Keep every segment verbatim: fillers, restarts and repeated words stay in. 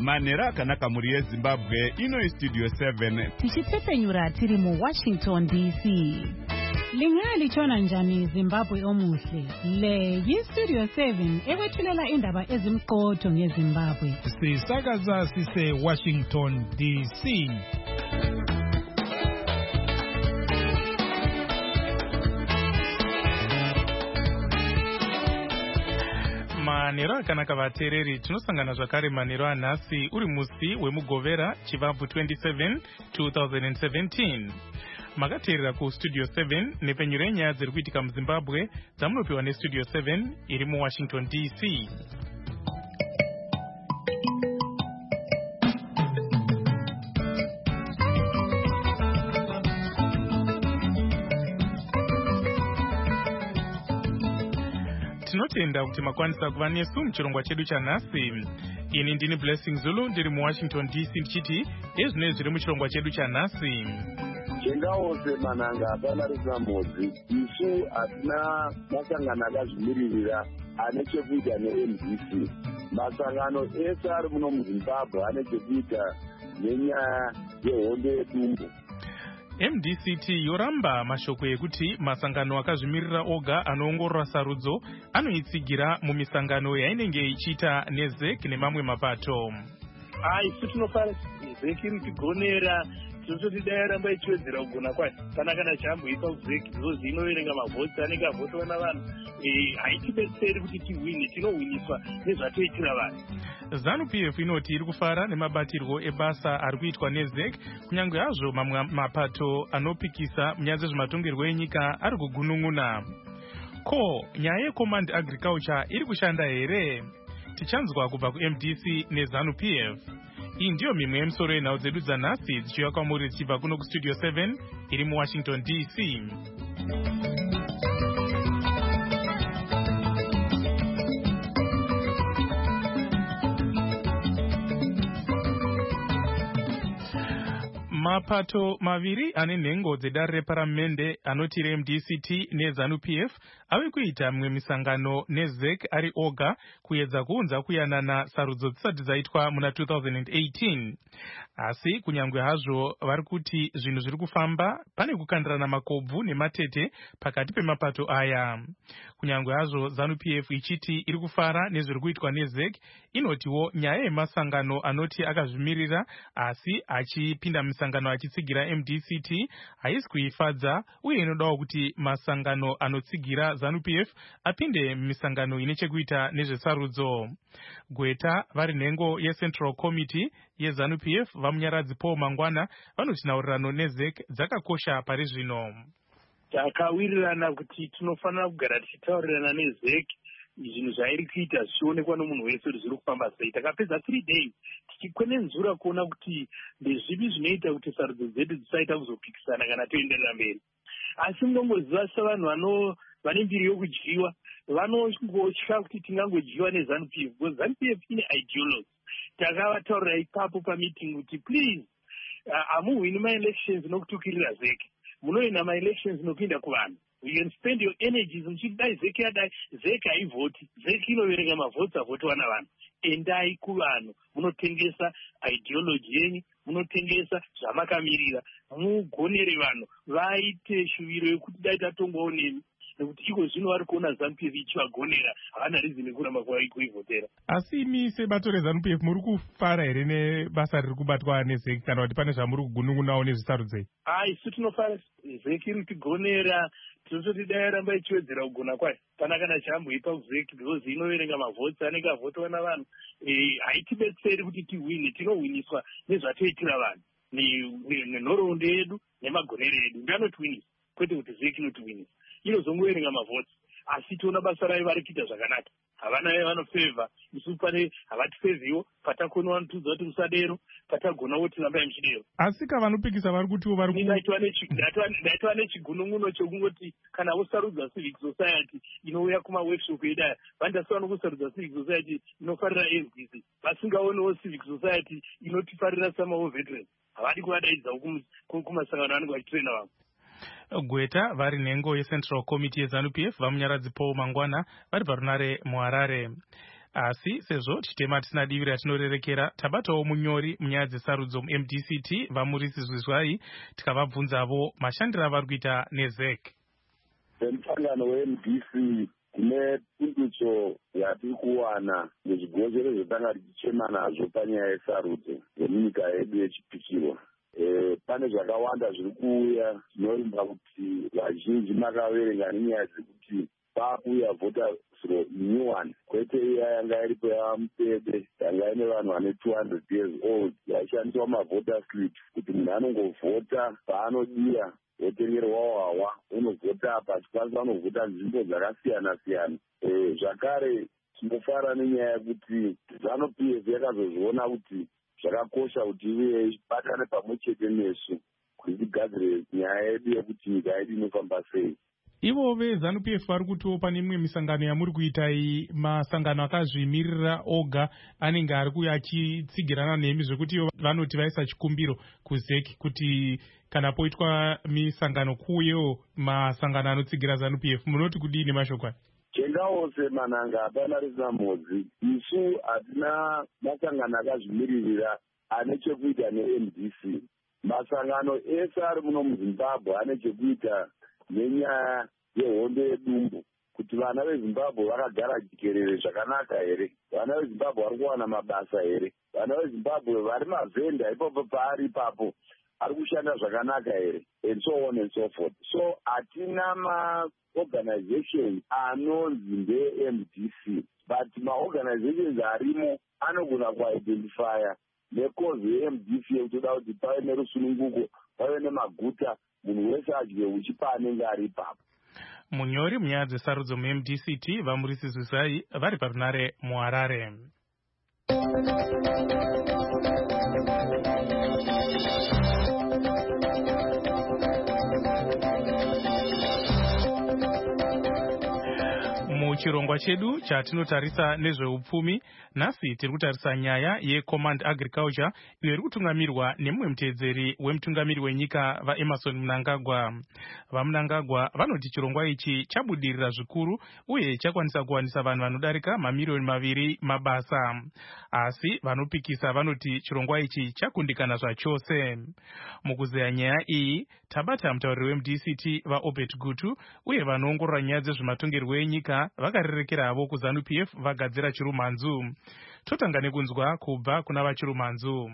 manhero akanaka mhuri yezimbabwe. Ino Studio seven tichitsepenyura tiri mu Washington D C. Lingalitshona njani Zimbabwe omuhle? Le yi-Studio seven ekwethulela indaba ezimqotho ngeZimbabwe. Sisakaza sise Washington D C. Manhero akanaka vateereri, tinosangana zvakare manhero anhasi uri musi wemugovera chivabvu twenty-seven two thousand seventeen. Makateerera kuStudio seven nepenyuro yenyaya dziri kuitika muZimbabwe dzamunopiwa neStudio seven iri muWashington D C. Tinotenda kuti makwanisa kuva nesu muchirongwa chedu chanhasi. Ini ndini Blessing Zulu ndiri muWashington D C ndichiti ezvinoi zviri muchirongwa chedu chanhasi. Chengaose mananga hapana risina mhodzi. Isu hatina masangano akazvimiririra ane chekuita ne-M D C. Masangano ese ari muno muZimbabwe ane chekuita nenyaya yehondo yedumbu. M D C T yoramba mashoko ekuti masangano akazvimirira oga anoongorora sarudzo anoitsigira mumisangano yainenge ichiita neZEC nemamwe mapato. Ai, isu tinofara ZEC iritigonera tinototi dai yaramba ichiwedzera kugona kwayo kana kana chamboipa kuZEC zvozi inoverenga mavhotsi anenge avhotwa navanhu. Haitibetseri kuti tiwine, tinowiniswa nezvatoitira vanhu. ZANU P F inoti iri kufara nemabatirwo ebasa ari kuitwa neZEC kunyange hazvo mamwe mapato anopikisa munyaya dzezvematongerwo enyika ari kugunun'una. Ko, nyaya yeCommand Agriculture iri kushanda here? Tichanzwa kubva kuM D C neZANU P F. Iyi ndiyo mimwe yemisoro yenhau dzedu dzanhasi dzichiuya kwamuri dzichibva kuno kuStudio seven iri muWashington D C. Mapato maviri ane nhengo dzedare reparamende anoti M D C T neZANU P F ave kuita mimwe misangano neZEC ari oga kuedza kuunza kuyanana sarudzo dzisati dzaitwa muna two thousand eighteen. Asi kunyange hazvo vari kuti zvinhu zviri kufamba, pane kukandirana makobvu nematete pakati pemapato aya. Kunyange hazvo ZANU P F ichiti iri kufara nezviri kuitwa neZEC, inotiwo nyaya yemasangano anoti akazvimirira asi achipinda misangano achitsigira M D C T haisi kuifadza, uye inodawo kuti masangano anotsigira ZANU P F apinde misangano ine chekuita nezvesarudzo. Gweta vari nhengo yeCentral Committee yeZANU P F vamunyaradzi Paul Mangwana vanoti nhaurirano neZEC dzakakosha pari zvino. Takawirirana kuti tinofanira kugara tichitaurirana neZEC zvinhu zvairi kuita zvichionekwa nomunhu wese kuti zviri kufamba sei. Takapedza three days tichikwenenzura kuona kuti ndezvipi zvinoita kuti sarudzo dzedu dzisaita kuzopikisana kana toenderera mberi. Asi munongoziva sevanhu vano vane mbiri yokudyiwa vanongotya kuti tingangodyiwa neZANU P F because ZANU P F ine ideology. Takavataurira ipapo pameeting kuti please hamuwini ma-elections nokutukirira ZEC, munoina ma-elections nopinda kuvanhu. You can spend your energies muchiti dai ZEC yadai, ZEC haivhoti, ZEC inoverenga mavhotsi avhotwa navanhu. Endai kuvanhu munotengesa ideology yenyu, munotengesa zvamakamirira, mugonere vanhu vaite shuviro yekuti dai tatongowo nemi, nekuti iko zvino vari kuona ZANU P F ichivagonera, havana rizini kuramba kuivhotera. Asi imi sebato reZANU P F muri kufara here nebasa riri kubatwa neZEC kana kuti pane zvamuri kugunun'unawo nezvisarudzei? Ai, isu tinofara ZEC iri kutigonera, tinototi dai yaramba ichiwedzera kugona kwayo pana kana chamboipa kuZEC because inoverenga mavhotsi anenge avhotwa navanhu. Haitibetseri kuti tiwine, tinowiniswa nezvatoitira vanhu nenhoroondo yedu nemagonero edu. Ndanotiwinisa kwete kuti ZEC inotiwinisa. Inozongoverenga mavhotsi asi tiona basa rayo vari kuita zvakanaka. Havana vanofevha, isu pane havatifevhiwo, patakona vanotudza kuti musadero, patagona kuti rambai muchidero. Asi kavanopikisa vari kutiwo vari ndaitwa nechigunun'uno chokungoti kana vosarudza Civic Society inouya kumaworkshop edaya, vandasiwa nokusarudza Civic Society inofarira M D C, vasingaonewo Civic Society inotifarira samawo veterans. Havadi kuvadaidzawo kumasangano anenge vachitraina vamwe. Gweta vari nhengo yeCentral Committee yeZANU P F vamunyaradzi Paul Mangwana vari parunare muHarare. asi sezvo chitema tisina divi ratinorerekera, tabatawo munyori munyaya dzesarudzo mu-M D C T Vamurisi Zwiswai tikavabvunzavo mashandiro avari kuita nezek. Semusangano we-M D C kune pundutso yatiri kuwana muzvigozero zvotanga tichichema nazvo panyaya yesarudzo yemunyika yedu yechipikirwa. E, pane zvakawanda zviri kuuya zvinorimba kuti vazhinji makaverenga nenyaya dzekuti pakuuya voters roll new one, kwete iya yanga iripo yamupede yanga ine vanhu vane two hundred years old yaishandiswa mavota slip kuti munhu anongovhota paanodiya wotengerwa wawa unovhota pachikwanisa unovhota nzvimbo dzakasiyana siyana. E, zvakare tinofara nenyaya yekuti ZANU P F yakazozviona kuti zvakakosha kuti ive ibatane pamwe chete nesu kuti tigadzire nyaya yedu yekuti nyika yedu inofamba sei. Ivo veZANU P F vari kutiwo pane imwe misangano yamuri kuitai, masangano akazvimirira oga anenge ari kuuya achitsigirana nemi zvekuti ivo vanoti vaisa chikumbiro kuzeki kuti kana poitwa misangano kuuyewo masangano anotsigira ZANU P F. Munoti kudini mashoko aya? Chengawo semananga hapana risina mhodzi. Isu hatina masangano akazvimiririra ane chekuita ne-M D C. Masangano ese ari muno muZimbabwe ane chekuita nenyaya yehondo yedumbu, kuti vana veZimbabwe vakagara jikerere zvakanaka here, vana veZimbabwe vari kuwana mabasa here, vana veZimbabwe vari mavhenda ipapo paari ipapo ari kushanda zvakanaka here, and so on and so forth. So hatina maorganization anonzi nde-M D C, but maorganizations arimo anogona kuidentifya nekozi ye-M D C yekutoda kuti pave nerusununguko, pave nemaguta, munhu wese adye uchi paanenge ari ipapo. Munyori munyaya dzesarudzo mu-M D C T Vamurisi Zwiswai vari parunare muHarare. Muchirongwa chedu chatinotarisa nezveupfumi, nhasi tiri kutarisa nyaya yeCommand Agriculture iyo iri kutungamirwa nemumwe mutedzeri wemutungamiri wenyika vaEmmerson Mnangagwa. VaMnangagwa vanoti chirongwa ichi chabudirira zvikuru uye chakwanisa kuwanisa vanhu vanodarika mamiliyoni maviri mabasa. Asi vanopikisa vanoti chirongwa ichi chakundikana zvachose. Mukuzeya nyaya iyi tabata mutauriri weM D C T vaObert Gutu uye vanoongorora nyaya dzezvematongerwo enyika vakarerekeravo kuZANU P F vagadzira chirumanzu. Totanga nekunzwa kubva kuna vachirumanzu.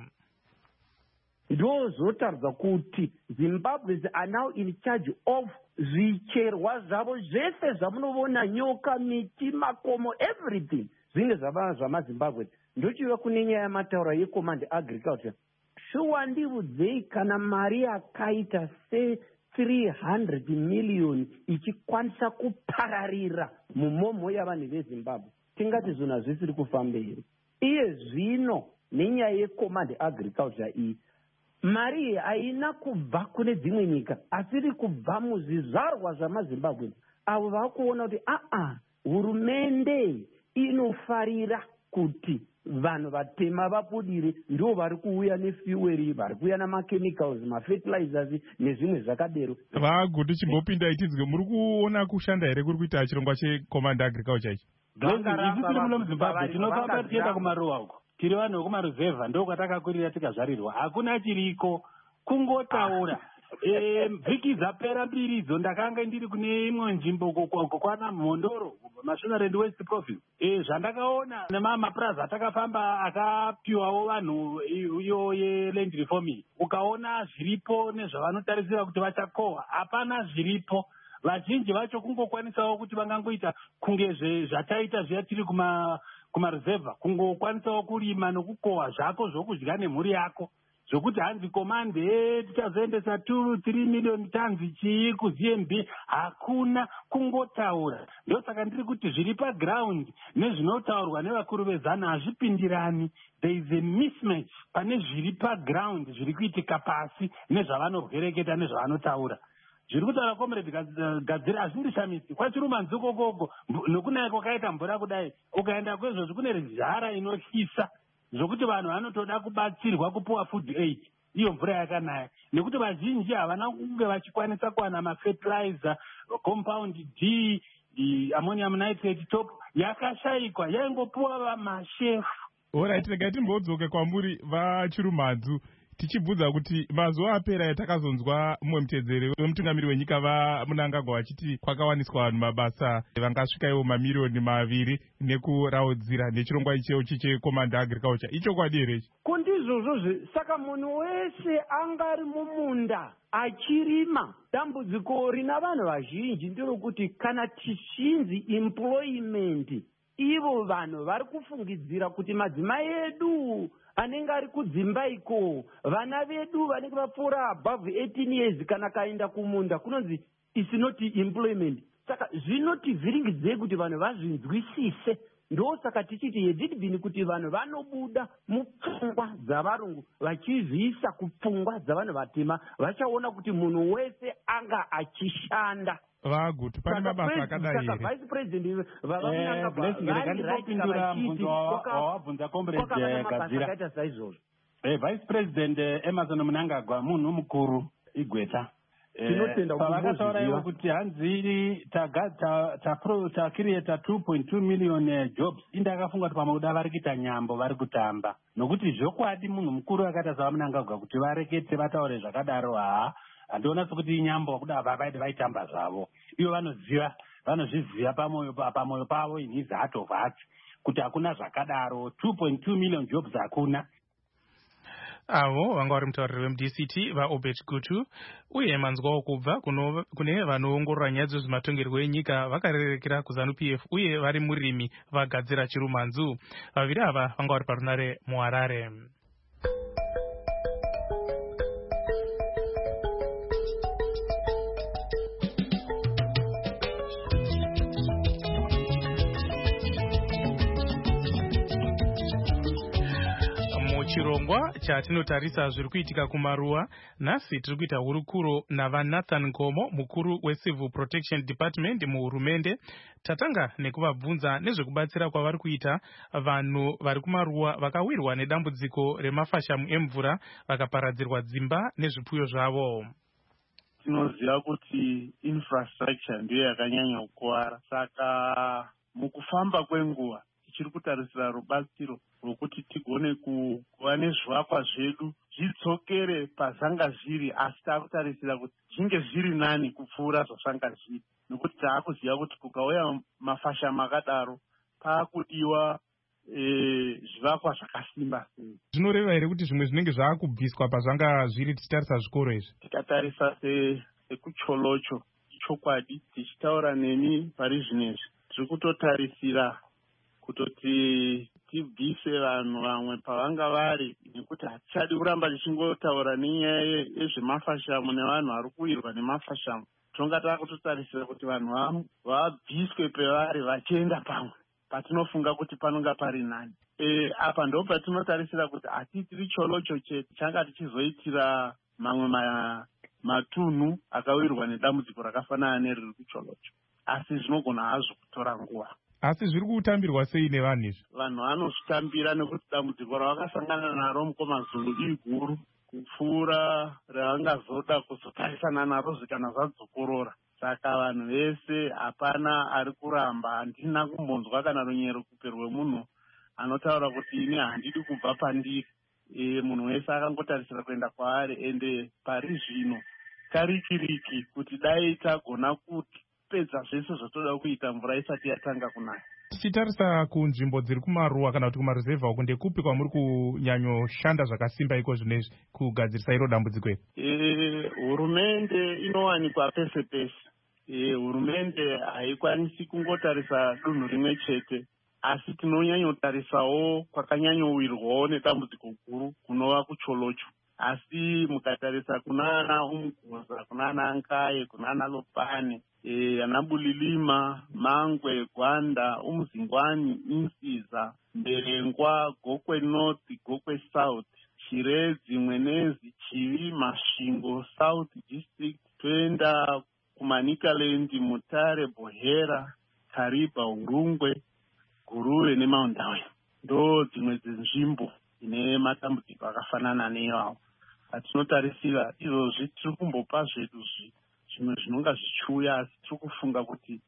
Ndozotaridza kuti Zimbabweans are now in charge of zvicherwa zvavo zvese zvamunoona, nyoka, miti, makomo, everything zvinge zvava zvamaZimbabwe. Ndochiva kune nyaya yamataura yeCommand Agriculture. Shuwa ndiudzei kana mari yakaita se three hundred million ichikwanisa kupararira mumomho yavanhu veZimbabwe, tingati zvinhu hazvisiri kufamba here. Iye zvino nenyaya yeCommand Agriculture iyi, mari iyi haina kubva kune dzimwe nyika, asi iri kubva muzvizvarwa zvamaZimbabwe avo vakuona kuti aa hurumende inofarira kuti vanhu vatema vapudire, ndo vari kuuya nefueri, vari kuuya namakhemicals, mafertilizers nezvimwe zvakadero. Vagutu chimbopinda itidzike, muri kuona kushanda here kuri kuita chirongwa cheCommand Agriculture ichi? Isi tiri muno muZimbabwe tinofamba tichienda kumaruwa uko, tiri vanhu vekumaruzevha ndokatakakurira tikazvarirwa, hakuna chiriko, kungotaura. E, vhiki dzapera mbiri idzo ndakanga ndiri kune imwe nzvimbo kwana Mhondoro, Mashonaland West Province. E, zvandakaona nemamapurazi atakafamba akapiwawo vanhu iyo yeland reforming, ukaona zviripo nezvavanotarisira kuti vachakohwa, hapana zviripo. Vazhinji vacho kungokwanisawo kuti vangangoita kunge zvataita zviya tiri kumaruzevha, kungokwanisawo kurima nokukohwa zvako zvokudya nemhuri yako, zvokuti hanzi komande tichazoendesa two three million tons chii kuZ M B, hakuna, kungotaura. Ndosaka ndiri kuti zviri paground nezvinotaurwa nevakuru veZANU hazvipindirani. There is a mismatch pane zviri paground zviri kuitika pasi nezvavanorwereketa nezvavanotaura. Zviri kutaura Comrade Gadzira hazvindishamisi. Kwachirumanzu kokoko nokunaya kwakaita mvura kudai, ukaenda kwezvozvo kune zhara inotyisa zvokuti vanhu vanotoda kubatsirwa kupuwa food aid iyo mvura yakanaya, nekuti vazhinji havana kunge vachikwanisa kuwana mafertilizer, compound D, ammonium nitrate top yakashayikwa yaingopuwa mashefu. Alright, regai timbodzoke kwamuri vachirumhanzu tichibvunza kuti mazuva apera yatakazonzwa mumwe mutedzeri wemutungamiri wenyika vaMnangagwa vachiti kwakawaniswa vanhu mabasa vangasvika ivo mamirioni maviri nekuraudzira nechirongwa ichechi checommand agriculture. Ichokwadi here ichi? Kundizvozvo saka munhu wese angari mumunda achirima, dambudziko rina vanhu vazhinji nderokuti kana tichinzi employment, ivo vanhu vari kufungidzira kuti madzimai edu anenge ari kudzimba iko, vana vedu vanenge vapfuura above eighteen years kana kaenda kumunda kunonzi is not employment. Saka zvinotivhiringidzei kuti vanhu vazvinzwisise. Ndo saka tichiti yedidibini kuti vanhu vanobuda mupfungwa dzavarungu vachizviisa kupfungwa dzavanhu vatema, vachaona kuti munhu wese anga achishanda. Vaguti pane mabasa akadai here. Vice President vavapindura mubvunzo wawabvunza comrade Gadzira. Vice President Emmerson Mnangagwa munhu mukuru igweta. Pavakataura ivo kuti hanzi takireta two point two million jobs, indakafunga kuti pamauda vari kuita nyambo vari kutamba, nokuti zvokwadi munhu mukuru akaita saMnangagwa kuti varekete vataure zvakadaro, haa handiona sokuti inyambo kuda vabaide vaitamba zvavo. Ivo vanoziva, vanozviziva pamoyo pamoyo pavo in his heart of hearts kuti hakuna zvakadaro. two point two million jobs hakuna. Avo vanga vari mutauriri vemuD C T vaObert Gutu. Uye manzwawo kubva kune vanoongorora nyaya dzezvematongerwo enyika vakarerekera kuZANU P F uye vari murimi vaGadzira Chirumhanzu. Vaviri ava vanga vari parunare muHarare. Chirongwa chatinotarisa zviri kuitika kumaruwa, nhasi tiri kuita hurukuro navaNathan Ngomo, mukuru weCivil Protection Department muhurumende. Tatanga nekuvabvunza nezvekubatsira kwavari kuita vanhu vari kumaruwa vakawirwa nedambudziko remafashamu emvura vakaparadzirwa dzimba nezvipfuyo zvavo. Tinoziva kuti infrastructure ndiyo yakanyanya kukuwara, saka mukufamba kwenguva tichiri kutarisira rubatsiro rwokuti tigone kuva nezvivakwa zvedu zvidzokere pazvanga zviri, asi taakutarisira kuti zvinge zviri nani kupfuura zvazvanga zviri, nokuti taakuziva kuti kukauya mafashamu akadaro paakudiwa zvivakwa zvakasimba sei. Zvinoreva here kuti zvimwe zvinenge zvaakubviswa pazvanga zviri tichitarisa zvikoro izvi? Tikatarisa sekucholocho, chokwadi tichitaura nemi pari zvinezvi tiri kutotarisira kutoti tibvise vanhu vamwe pavanga vari, nekuti hatichadi kuramba tichingotaura nenyaya yezvemafashamu nevanhu vari kuwirwa nemafashamu. Tonga taakutotarisira kuti vanhu vabviswe pevari vachienda pamwe patinofunga kuti panonga pari nani. E, apa ndo patinotarisira kuti hati tiri cholocho chete changa tichizoitira mamwe ma, matunhu akawirwa nedambudziko rakafanana neriri kucholocho, asi zvinogona hazvo kutora nguva. Asi zviri kutambirwa sei nevanhu izvi? Vanhu vanozvitambira nekuti dambudziko ravakasangana naro mukomazulu iguru kupfuura ravangazoda kuzotarisana naro zvikana zvadzokorora. Saka vanhu vese hapana ari kuramba. Handina kumbonzwa kana runyero kupe rwemunhu anotaura kuti ini handidi kubva pandiri. E, munhu wese akangotarisira kuenda kwaari, ende pari zvino karikiriki kuti dai tagona kuti pedza zvese zvotoda kuita mvura isati yatanga kunaya. Tichitarisa kunzvimbo dziri kumaruwa kana kuti kumaruzevha uku, ndekupi kwamuri kunyanyoshanda zvakasimba iko zvinezvi kugadzirisa iro dambudziko iri? E, hurumende inowanikwa pese pese. E, hurumende haikwanisi kungotarisa dunhu rimwe chete, asi tinonyanyotarisawo kwakanyanyowirwawo nedambudziko guru kunova kucholocho. Asi mukatarisa kunana Umguza, kunana Ankaye, kunana Lopane, e, Anabulilima, Mangwe, Gwanda, Umzingwani, Insiza, Mberengwa, Gokwe North, Gokwe South, Chirezi, Mwenezi, Chivi, Mashingo, South District, toenda kuManikaland, Mutare, Bohera, Kariba, Urungwe, Guruve neMaundawe. Ndo dzimwe dzenzvimbo ine matambudziko akafanana neiwawo. Atinotarisira izvozvi tiri kumbopa zvedu zvimwe zvinonga zvichiuya, asi tiri kufunga kuti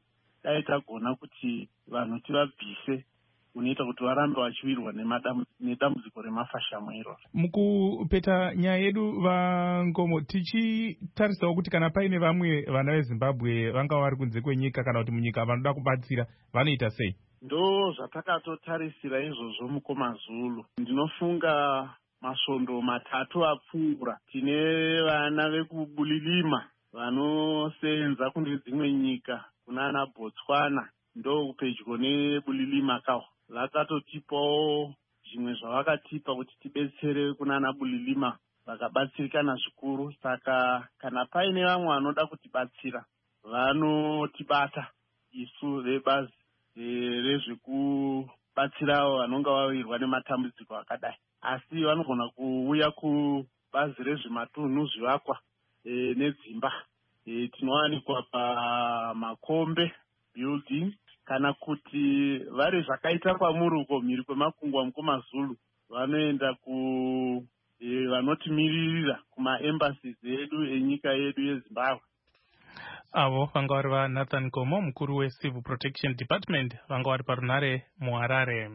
dai tagona kuti vanhu tivabvise unoita kuti varambe vachiwirwa nedambudziko remafashamo iroro. Mukupeta nyaya yedu vaNgomo, tichitarisawo kuti kana paine vamwe vana veZimbabwe vanga vari kunze kwenyika kana kuti munyika vanoda kubatsira vanoita sei? Ndo zvatakatotarisira izvozvo mukomazulu. Ndinofunga masvondo matatu apfuura. Tine vana vekubulilima vanosenza kune dzimwe nyika kunana Botswana, ndo pedyo nebulilima kaho. Vakatotipawo zvimwe zvavakatipa kuti tibetsere kunana bulilima, vakabatsirikana zvikuru. Saka kana paine vamwe vanoda kutibatsira vanotibata isu vebazi rezvekubatsira vanonga vawirwa nematambudziko akadai, asi vanogona kuuya kubazi rezvematunhu, zvivakwa e, nedzimba e, tinowanikwa pamakombe building, kana kuti vari zvakaita kwamuri uko mhiri kwemakungwa mukomazulu vanoenda ku e, vanotimiririra kumaembassies edu enyika yedu yeZimbabwe. Avo vanga vari vaNathan Gomo, mukuru weCivil Protection Department, vanga vari parunare muHarare.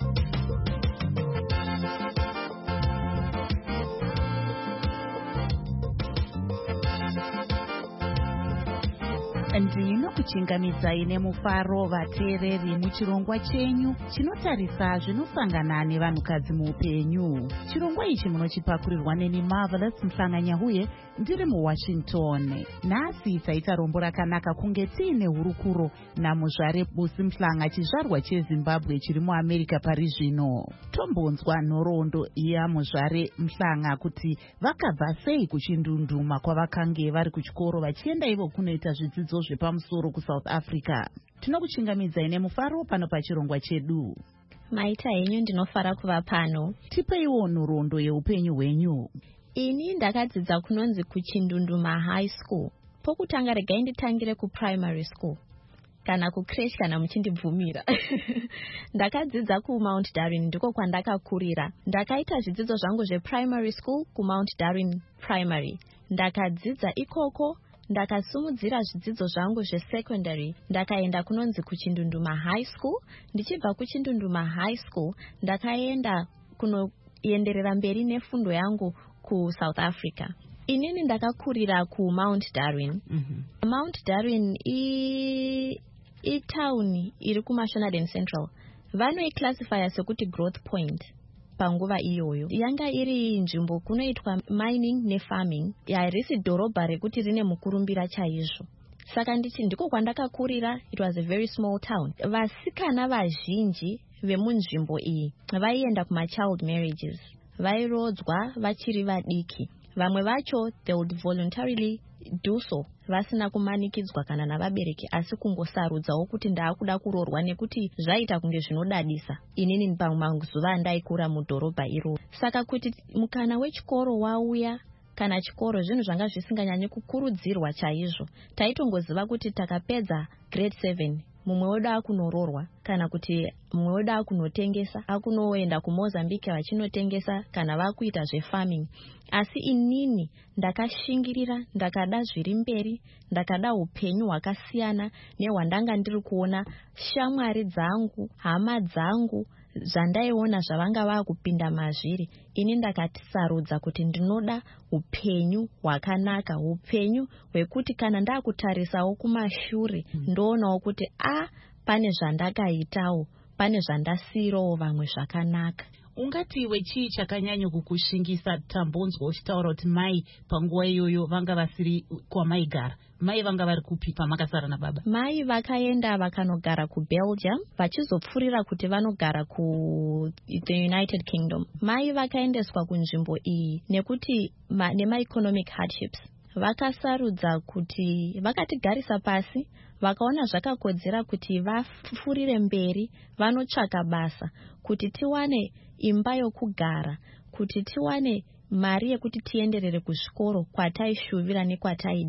ndinokuchingamidzai nemufaro vateereri muchirongwa chenyu chinotarisa zvinosangana nevanhukadzi muupenyu. Chirongwa ichi munochipakurirwa neni Marvelous Mhlanganyahuye ndiri muWashington. Nhasi taita rombo rakanaka kunge tiine hurukuro namuzvare Busi Mhlanga, chizvarwa cheZimbabwe chiri muAmerica pari zvino. Tombonzwa nhoroondo yamuzvare Mhlanga kuti vakabva sei kuchindunduma kwavakange vari kuchikoro vachienda ivo kunoita zvidzidzo zvepamusoro kuSouth Africa. Tinokuchingamidzai nemufaro pano pachirongwa chedu. Maita henyu ndinofara kuva pano. Tipeiwo nhoroondo yeupenyu hwenyu. Ini ndakadzidza kunonzi kuchindunduma high school. Pokutanga regai nditangire kuprimary school kana kucreche kana muchindibvumira. Ndakadzidza kuMount Darwin, ndiko kwandakakurira. Ndakaita zvidzidzo zvangu zveprimary school kuMount Darwin Primary. Ndakadzidza ikoko, ndakasumudzira zvidzidzo zvangu zvesecondary, ndakaenda kunonzi kuchindunduma high school. Ndichibva kuchindunduma high school ndakaenda kunoenderera mberi nefundo yangu kuSouth Africa. Inini ndakakurira kuMount Darwin. Mm-hmm. Mount Darwin i itown iri kuMashonaland Central. Vanoiclassifya sekuti growth point. Panguva iyoyo yanga iri nzvimbo kunoitwa mining nefarming, yarisi dhorobha rekuti rine mukurumbira chaizvo. Saka ndichi ndiko kwandakakurira. It was a very small town. Vasikana vazhinji vemunzvimbo iyi vaienda kumachild marriages, vairodzwa vachiri vadiki. Vamwe vacho they would voluntarily do so, vasina kumanikidzwa kana navabereki, asi kungosarudzawo kuti ndaakuda kurorwa nekuti zvaita kunge zvinodadisa inini pamazuva andaikura mudhorobha iro. Saka kuti mukana wechikoro wauya kana chikoro, zvinhu zvanga zvisinganyanyi kukurudzirwa chaizvo. Taitongoziva kuti takapedza grade seven mumwe wedu akunororwa, kana kuti mumwe wedu akunotengesa, akunoenda kuMozambique vachinotengesa, kana vakuita zvefarming. Asi inini ndakashingirira, ndakada zviri mberi, ndakada upenyu hwakasiyana nehwandanga ndiri kuona shamwari dzangu, hama dzangu zvandaiona zvavanga vakupinda mazviri. Ini ndakatisarudza kuti ndinoda upenyu hwakanaka, upenyu hwekuti kana ndakutarisawo kumashure ndoonawo kuti a pane zvandakaitawo, pane zvandasiyirawo vamwe zvakanaka. Ungati iwe chii chakanyanya kukushingisa? Tambonzwa uchitaura kuti mai panguva iyoyo vanga vasiri kwamaigara. Mai vanga vari kupi pamakasara nababa? Mai vakaenda vakanogara kuBelgium, vachizopfurira kuti vanogara ku the United Kingdom. Mai vakaendeswa kunzvimbo iyi nekuti ma, nema-economic hardships. Vakasarudza kuti vakatigarisa pasi, vakaona zvakakodzera kuti vafurire mberi, vanotsvaka basa, kuti tiwane imba yokugara, kuti tiwane mari yekuti tienderere kuzvikoro kwataishuvira nekwataida.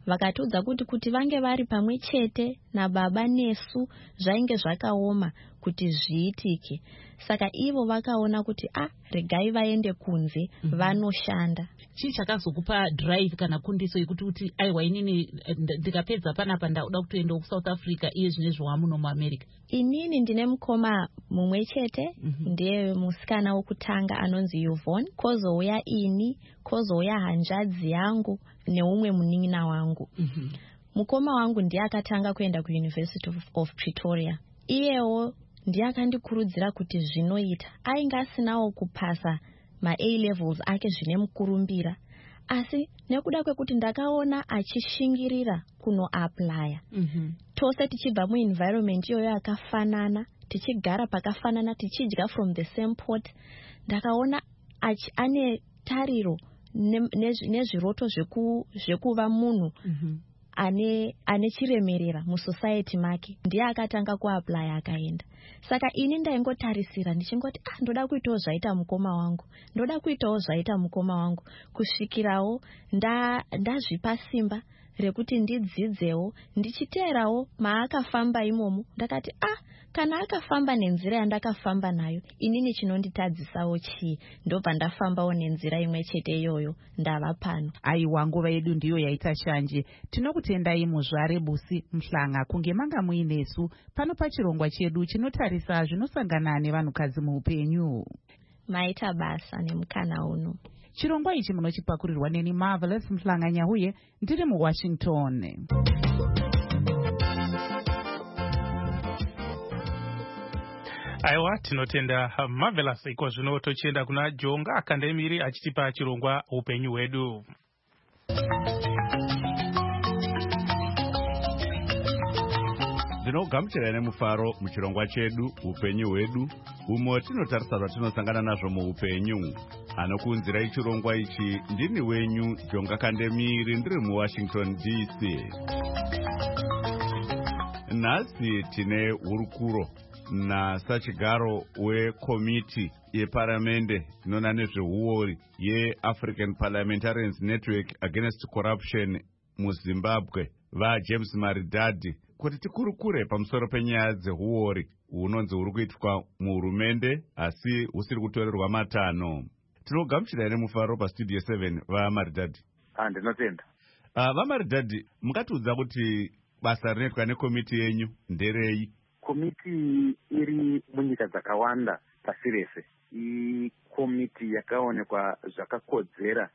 vakatiudza kuti kuti vange vari pamwe chete nababa nesu zvainge zvakaoma kuti zviitike. Saka ivo vakaona kuti ah regai vaende kunze mm-hmm. vanoshanda. Chii chakazokupa drive kana kundiso yekuti kuti aiwa inini ndikapedza panapa ndauda kutoenda kuSouth Africa iye zvinezvi wamuno muAmerica? Inini ndine mukoma mumwe chete mm-hmm. ndiye musikana wokutanga anonzi Yvonne, kozouya ini, kozouya hanzvadzi yangu neumwe munin'ina wangu. Mm-hmm. Mukoma wangu ndiye akatanga kuenda kuUniversity of, of Pretoria. Iyewo ndiye akandikurudzira kuti zvinoita. Ainge asinawo kupasa ma-A levels ake zvine mukurumbira, asi nekuda kwekuti ndakaona achishingirira kuno apply. Mm-hmm. Tose tichibva muenvironment iyoyo yakafanana, tichigara pakafanana, tichidya from the same pot, ndakaona achi ane tariro nezviroto zveku zvekuva munhu mm-hmm. ane ane chiremerera musociety make. Ndiye akatanga kuapply akaenda. Saka ini ndaingotarisira ndichingoti ah ndoda kuitawo zvaita mukoma wangu, ndoda kuitawo zvaita mukoma wangu, kusvikirawo nda ndazvipa simba rekuti ndidzidzewo, ndichiteerawo maakafamba imomo. Ndakati ah kana akafamba nenzira yandakafamba nayo, inini chinonditadzisawo chii? Ndobva ndafambawo nenzira imwe chete iyoyo ndava pano. Aiwa, nguva yedu ndiyo yaita shanje. Tinokutendai muzvare Busi Mhlanga kunge manga muinesu pano pachirongwa chedu chinotarisa zvinosangana nevanhukadzi muupenyu. Maita basa nemukana uno. Chirongwa ichi munochipakurirwa neni Marvelous Mhlanga Nyahuye, ndiri muWashington. Aiwa, tinotenda Marvelous. Iko zvino tochienda kuna Jonga Akandemiri achitipa chirongwa upenyu hwedu. Ndinogamuchira nemufaro muchirongwa chedu upenyu hwedu, umo tinotarisa zvatinosangana nazvo muupenyu. Anokuunzira ichirongwa ichi ndini wenyu Jonga Kandemiri, ndiri muWashington D C. Nhasi tine hurukuro nasachigaro wekomiti yeparamende inoona nezveuori yeAfrican Parliamentarians Network Against Corruption muZimbabwe, vaJames Maridadi, kuti tikurukure pamusoro penyaya dzeuori hunonzi huri kuitwa muhurumende asi husiri kutorerwa matano. Tinogamuchira nemufaro pastudio seven vaMaridadi. Ah, ndinotenda. Uh, vaMaridadi, mungatiudza kuti basa rinoitwa nekomiti yenyu nderei? Komiti iri munyika dzakawanda pasi rese. Ikomiti yakaonekwa zvakakodzera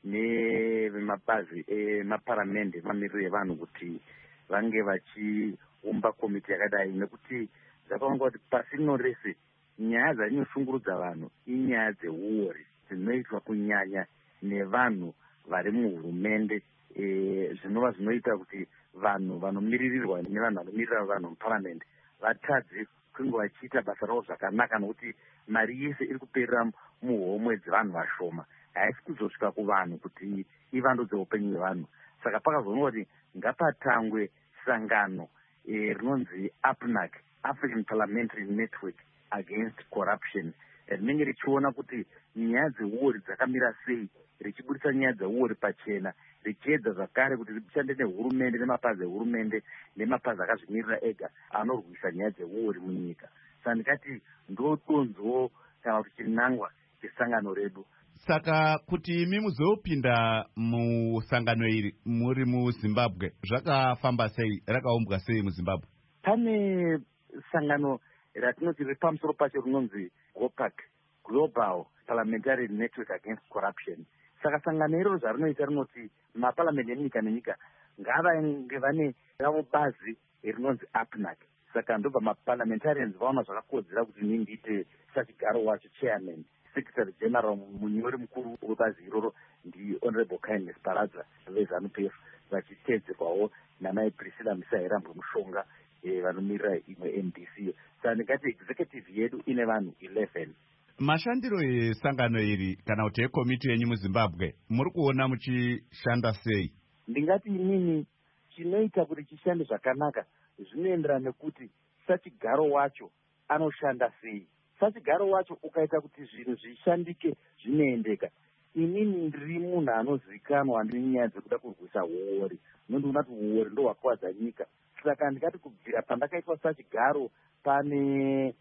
nevemabazi emaparamende mamiriro evanhu kuti vange vachiumba komiti yakadai, nekuti zvakaonekwa kuti pasi rino rese nyaya dzinoshungurudza vanhu inyaya dzeuori dzinoitwa kunyanya nevanhu vari muhurumende, e, zvinova zvinoita kuti vanhu vanomiririrwa nevanhu vanomirira vanhu muparamende vatadzi kunge vachiita basa ravo zvakanaka, nokuti mari yese iri kuperera muhomwe dzevanhu vashoma, haisi kuzosvika kuvanhu kuti ivandudze upenyu hwevanhu. Saka pakazoonekwa kuti ngapatangwe sangano e, rinonzi A P N A C, African Parliamentary Network Against Corruption, rinenge richiona kuti nyaya dzeuori dzakamira sei, richibudisa nyaya dzeuori pachena, richiedza zvakare kuti rishande nehurumende nemapazi ehurumende nemapazi akazvimirira ega anorwisa nyaya dzeuori munyika. Saka ndikati ndodonzwo kana kuti chinangwa chisangano redu. Saka kuti imi muzopinda musangano iri muri muZimbabwe, zvakafamba sei, rakaumbwa sei muZimbabwe? Pane sangano ratinoti riri pamusoro pacho rinonzi GOPAC, Global Parliamentary Network Against Corruption. Saka sangano iroro zvarinoita rinoti maparamende enyika nenyika ngavange vane ravo bazi rinonzi A P N A C. Saka ndobva maparliamentarians vaona zvakakodzera kuti ini ndiite sachigaro wacho chairman. Secretary General munyori mukuru webazi iroro ndi Honorable Kindness Paradza veZANU P F, vachiteedzerwawo namai Priscilla Musairambwe Mushonga e, vanomirira imwe M D C. Saka ndingati executive yedu ine vanhu eleven. Mashandiro esangano iri kana kuti ekomiti yenyu muZimbabwe muri kuona muchishanda sei? Ndingati inini chinoita kuti chishande zvakanaka zvinoenderana nekuti sachigaro wacho anoshanda sei. Sachigaro wacho ukaita kuti zvinhu zvishandike zvinoendeka, inini ndiri munhu anozivikanwa nenyaya dzekuda kurwisa uori, nondiona kuti uori ndo hwakuvadza nyika. Saka ndikati kubvira pandakaitwa sachigaro pane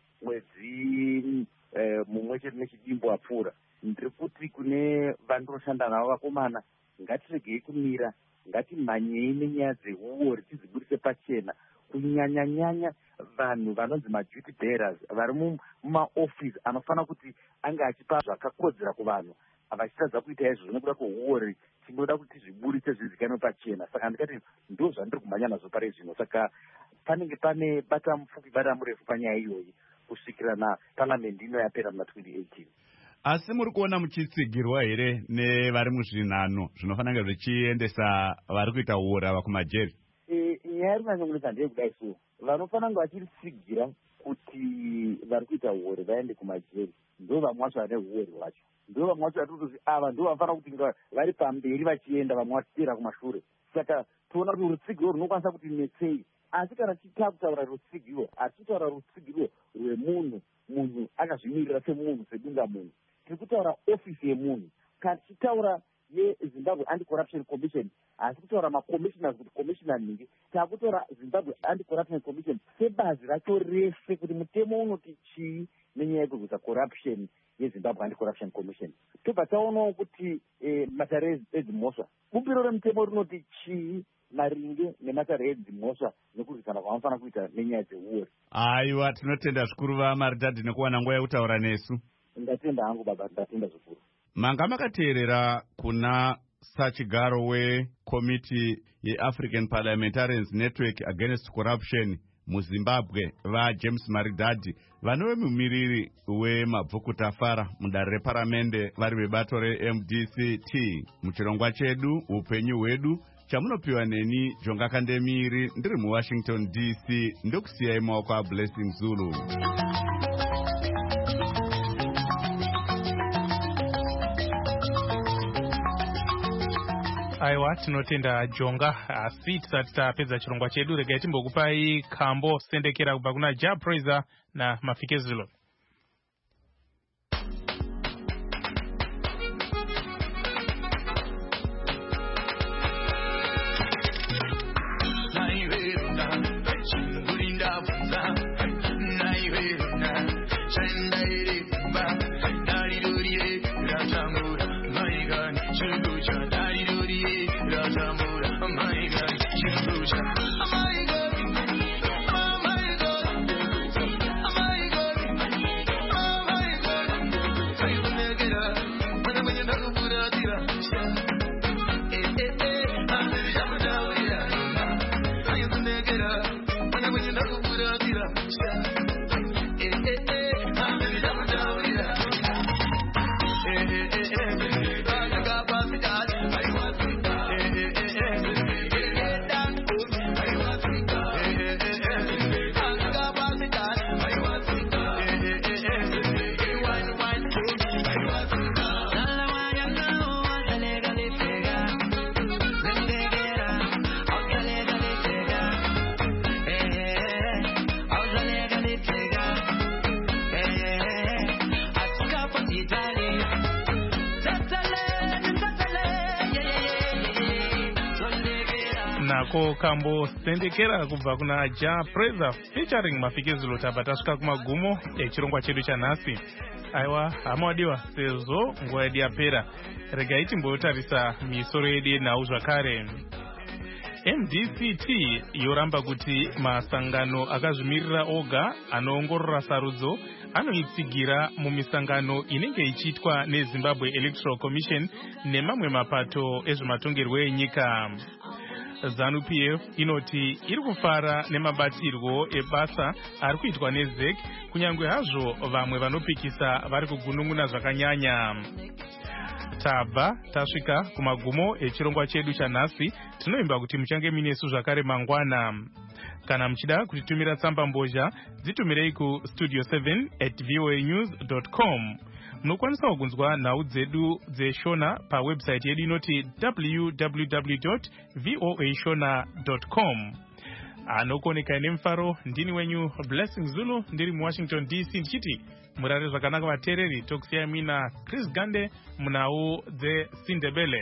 mwedzi eh, mumwe chete nechidimbo apfuura, ndiri kuti kune vandinoshanda navo vakomana, ngatiregei kumira, ngatimhanyei nenyaya dzeuori tidziburise pachena, kunyanya-nyanya vanhu vanonzi maduty bearers vari mumaofisi anofanira kuti ange achipa zvakakodzera kuvanhu, vachitadza kuita izvo nekuda kweuori, tinoda kuti tizviburitse zvizikanwe pachena. Saka ndikati ndo zvandiri kumhanya nazvo pari zvino. Saka panenge pane bata mupfupi bata murefu panyaya iyoyi kusvikira naparamendi ino yapera muna twenty eighteen. Asi muri kuona muchitsigirwa here nevari muzvinhano zvinofanira zvichiendesa vari kuita uori ava kumajeri? E, nyaya iri kunyanyomunika ndeyekudai so vanofanira kunge vachiritsigira kuti vari kuita uori vaende kumajeri ndo vamwe vacho vane uori hwacho, ndo vamwe vacho vari kuti ava ndo vanofanira kuti vari pamberi vachienda, vamwe vachiteera kumashure. Saka toona kuti rutsigiro runokwanisa kuti netsei, asi kana tichita kutaura rutsigiro hatitaura rutsigiro rwemunhu, munhu akazvimirira semunhu sedunga munhu, tiri kutaura ofisi yemunhu. Kana tichitaura yeZimbabwe Anti-Corruption Commission asi kutaura macommissioners kuti commissioner nhingi, taakutaura Zimbabwe Anti-Corruption Commission sebazi racho rese kuti mutemo unoti chii nenyaya yekurwisa corruption yeZimbabwe Anti-Corruption Commission. Tobva taonawo kuti eh, matare edzimhosva, bumbiro remutemo rinoti chii maringe nematare edzimhosva nekurwisana kwavanofanira kuita nenyaya dzeuori. Aiwa, tinotenda zvikuru vaMaridadi nekuwana nguva yekutaura nesu. Ndatenda hangu baba, ndatenda zvikuru. Manga makateerera kuna sachigaro wekomiti yeAfrican Parliamentarians Network Against Corruption muZimbabwe vaJames Maridadi, vanove mumiriri wemabvukutafara mudare reparamende vari vebato reM D C T. Muchirongwa chedu upenyu hwedu chamunopiwa neni Jonga Kandemiri ndiri muWashington D C, ndokusiyai maoko aBlessing Zulu. Aiwa, tinotenda Jonga. Asi tisati tapedza chirongwa chedu, regai timbokupai kambo sendekera kubva kuna Ja Praiser na Mafikezulo. Nako kambo sendekera kubva kuna Ja Praiser featuring Mafikezulo. Tabva tasvika kumagumo echirongwa chedu chanhasi. Aiwa, hama wadiwa, sezvo nguva yedu yapera, regai timbotarisa misoro yedu yenhau zvakare. M D C T yoramba kuti masangano akazvimirira oga anoongorora sarudzo anoitsigira mumisangano inenge ichiitwa neZimbabwe Electoral Commission nemamwe mapato ezvematongerwo enyika. ZANU P F inoti iri kufara nemabatirwo ebasa ari kuitwa neZEC, kunyangwe hazvo vamwe vanopikisa vari kugunun'una zvakanyanya. Tabva tasvika kumagumo echirongwa chedu chanhasi. Tinoimba kuti muchange minesu zvakare mangwana. Kana muchida kutitumira tsamba mbozha, dzitumirei ku studio seven at voa news dot com. Munokwanisa kunzwa nhau dzedu dzeshona pawebsite yedu inoti w w w dot voa shona dot com. anokoneka nemufaro. Ndini wenyu Blessing Zulu ndiri muWashington D C ndichiti murare zvakanaka vateereri. Tokusiyai mina Chris Gande munhau dzeSindebele.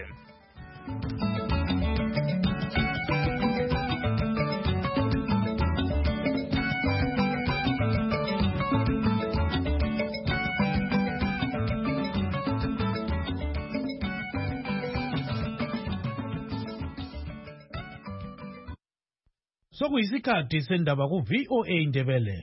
Sokuyisikhathi sendaba ku V O A Ndebele.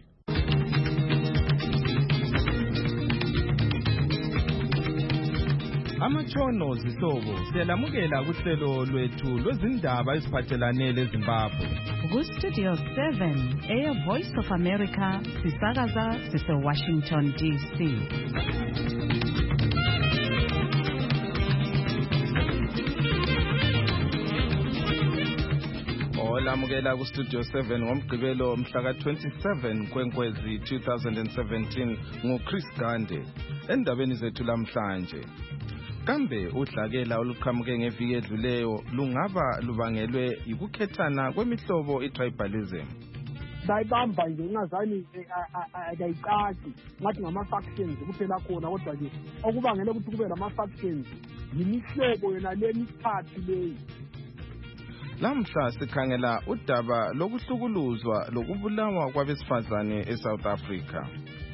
Amatshono zihlobo siyalamukela kuhlelo lwethu lwezindaba eziphathelane leZimbabwe. Ku Studio seven, Air Voice of America, sisakaza sise Washington D C. Olamukela ku Studio seven ngomgqibelo mhla ka twenty-seven kwenkwezi two thousand seventeen ngu Chris Gande. Endabeni zethu lamhlanje, kambe udlakela oluqhamuke ngeviki edluleyo lungaba lubangelwe yikukhethana kwemihlobo itribalism. Bayibamba nje ingazani ayicaci ngathi ngama-factions kuphela khona, kodwa nje okubangele ukuthi kube lama-factions yimihlobo yona le mithathu leyi. Lamhla sikhangela udaba lokuhlukuluzwa lokubulawa kwabesifazane eSouth Africa.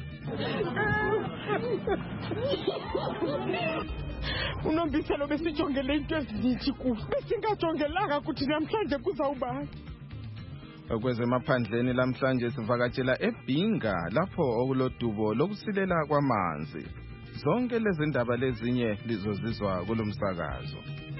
Unombiselo besijongele into ezithi ku besingajongelanga ukuthi namhlanje kuzawubani. Kwezemaphandleni lamhlanje sivakatshela eBhinga lapho okulodubo lokusilela kwamanzi. Zonke lezi ndaba lezinye lizozizwa kulomsakazo.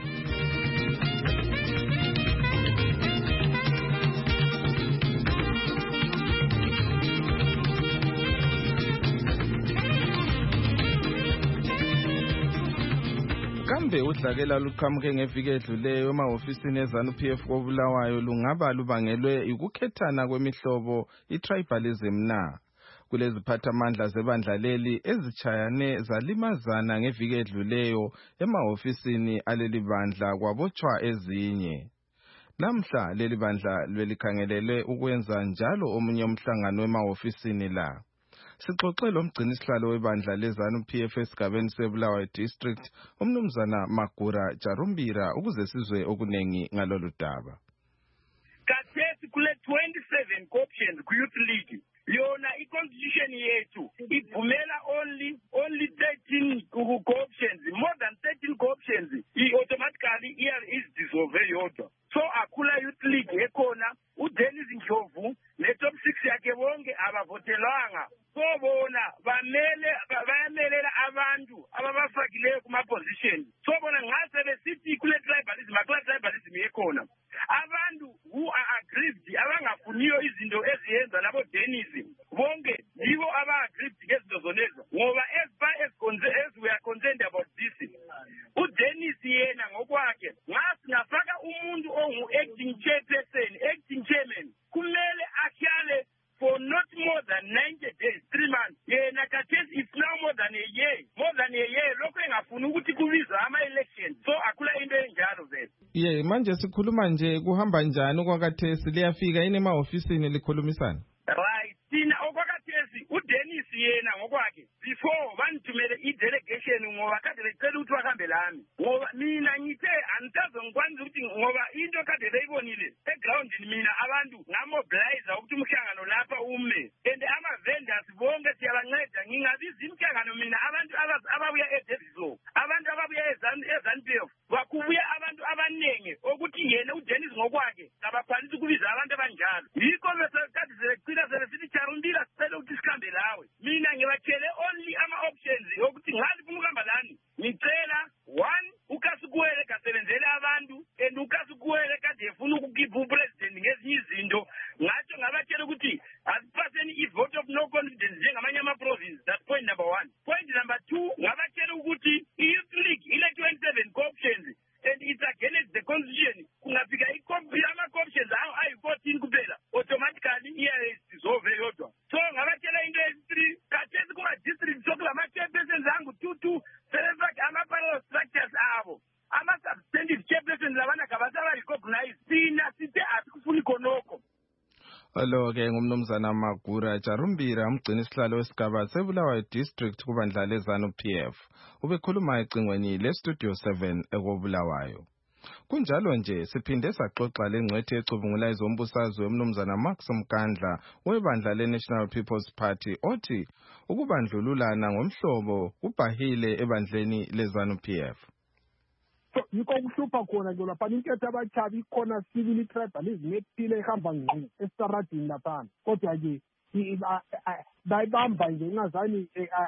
Kambe udlakela luqhamuke ngeviki edluleyo emahofisini eZANU-P F koBulawayo lungaba lubangelwe ukukhethana kwemihlobo itribalism na? Kuleziphathamandla zebandla leli ezichayane zalimazana ngeviki edluleyo emahofisini aleli bandla kwabotshwa ezinye. Namhla leli bandla lwelikhangelele ukwenza njalo omunye umhlangano emahofisini la. Sixoxe lomgcinisihlalo webandla leZANU-P F esigabeni seBulawayo District, umnumzana Magura Jarumbira, ukuze sizwe okunengi ngalolu daba. Kathesi kule twenty-seven co-options ku-Youth League, yona i-constitution yethu ivumela only only thirteen co-options, more than thirteen co-options i-automatically is-dissolve yodwa. So akula Youth League ekhona, uDennis Ndlovu ne-top six yakhe bonke abavotelwanga. So bona bamele bayamelela abantu ababafakileyo kuma-position. So bona ngase besithi kule tribalism, akula tribalism ekhona. Abantu who are aggrieved abangafuniyo izinto eziyenza labo Dennis bonke yibo aba-aggrieved ngezinto zonezo, ngoba as far as, as we are concerned about this, uDennis yena ngokwakhe ngasingafaka umuntu ongu-acting chairperson, acting chairman, kumele ahlale for not more than ninety days, three months. Yena kathesi it's now more than a year, more than a year lokho engafuni ukuthi kubizwe ama-election. So akula into enjalo vele. Ye manje sikhuluma nje kuhamba njani okwakathesi, liyafika yini emahofisini likhulumisana? Right, thina okwakathesi uDennis yena ngokwakhe before banithumele i-delegation ngoba kade becela ukuthi bahambe lami, ngoba mina ngithe angitaze ngikwanisa ukuthi ngoba into kade beyibonile egroundini mina abantu ngamobilize ukuthi umhlangano lapha ume, and ama-vendors bonke siyabanceda. Ngingabiza imihlangano mina abantu ababuya eDeviso, abantu ababuya eZANU-P F, bakubuya abantu abaningi okuthi yena uDennis ngokwakhe kabaphanisi ukubiza abantu abanjalo. Yikho besekade selecina sebesithi Jarumbira sicela ukuthi sikhambe lawe. Mina ngibatshele only ama-options okuthi ngalifuna ukuhamba lani. Ngicela one, uKasikuwele kasebenzele abantu, and uKasikuwele kade efuna ukukhipha upresident ngezinye izinto. Ngatsho ngabatshela ukuthi asiphatheni i-vote of no confidence njengamanye ama-province. That's point number one. Point Alo-ke ngumnumzana Magura Jarumbira umgcini isihlalo wesigaba seBulawayo District kubandla leZANU-P F. Ubekhuluma ecingweni leStudio seven ekobulawayo. Kunjalo nje siphinde saxoxa lengcwethi ecubungula izombusazwe umnumzana Max Mkandla webandla leNational People's Party othi ukubandlululana ngomhlobo kubhahile ebandleni leZANU-P F. So yikho kuhlupha khona ke lapha inketho abachabi ikhona civil tribalism ephile ehamba ngqo esisaradini lapha kodwa ke bayibamba nje ingazani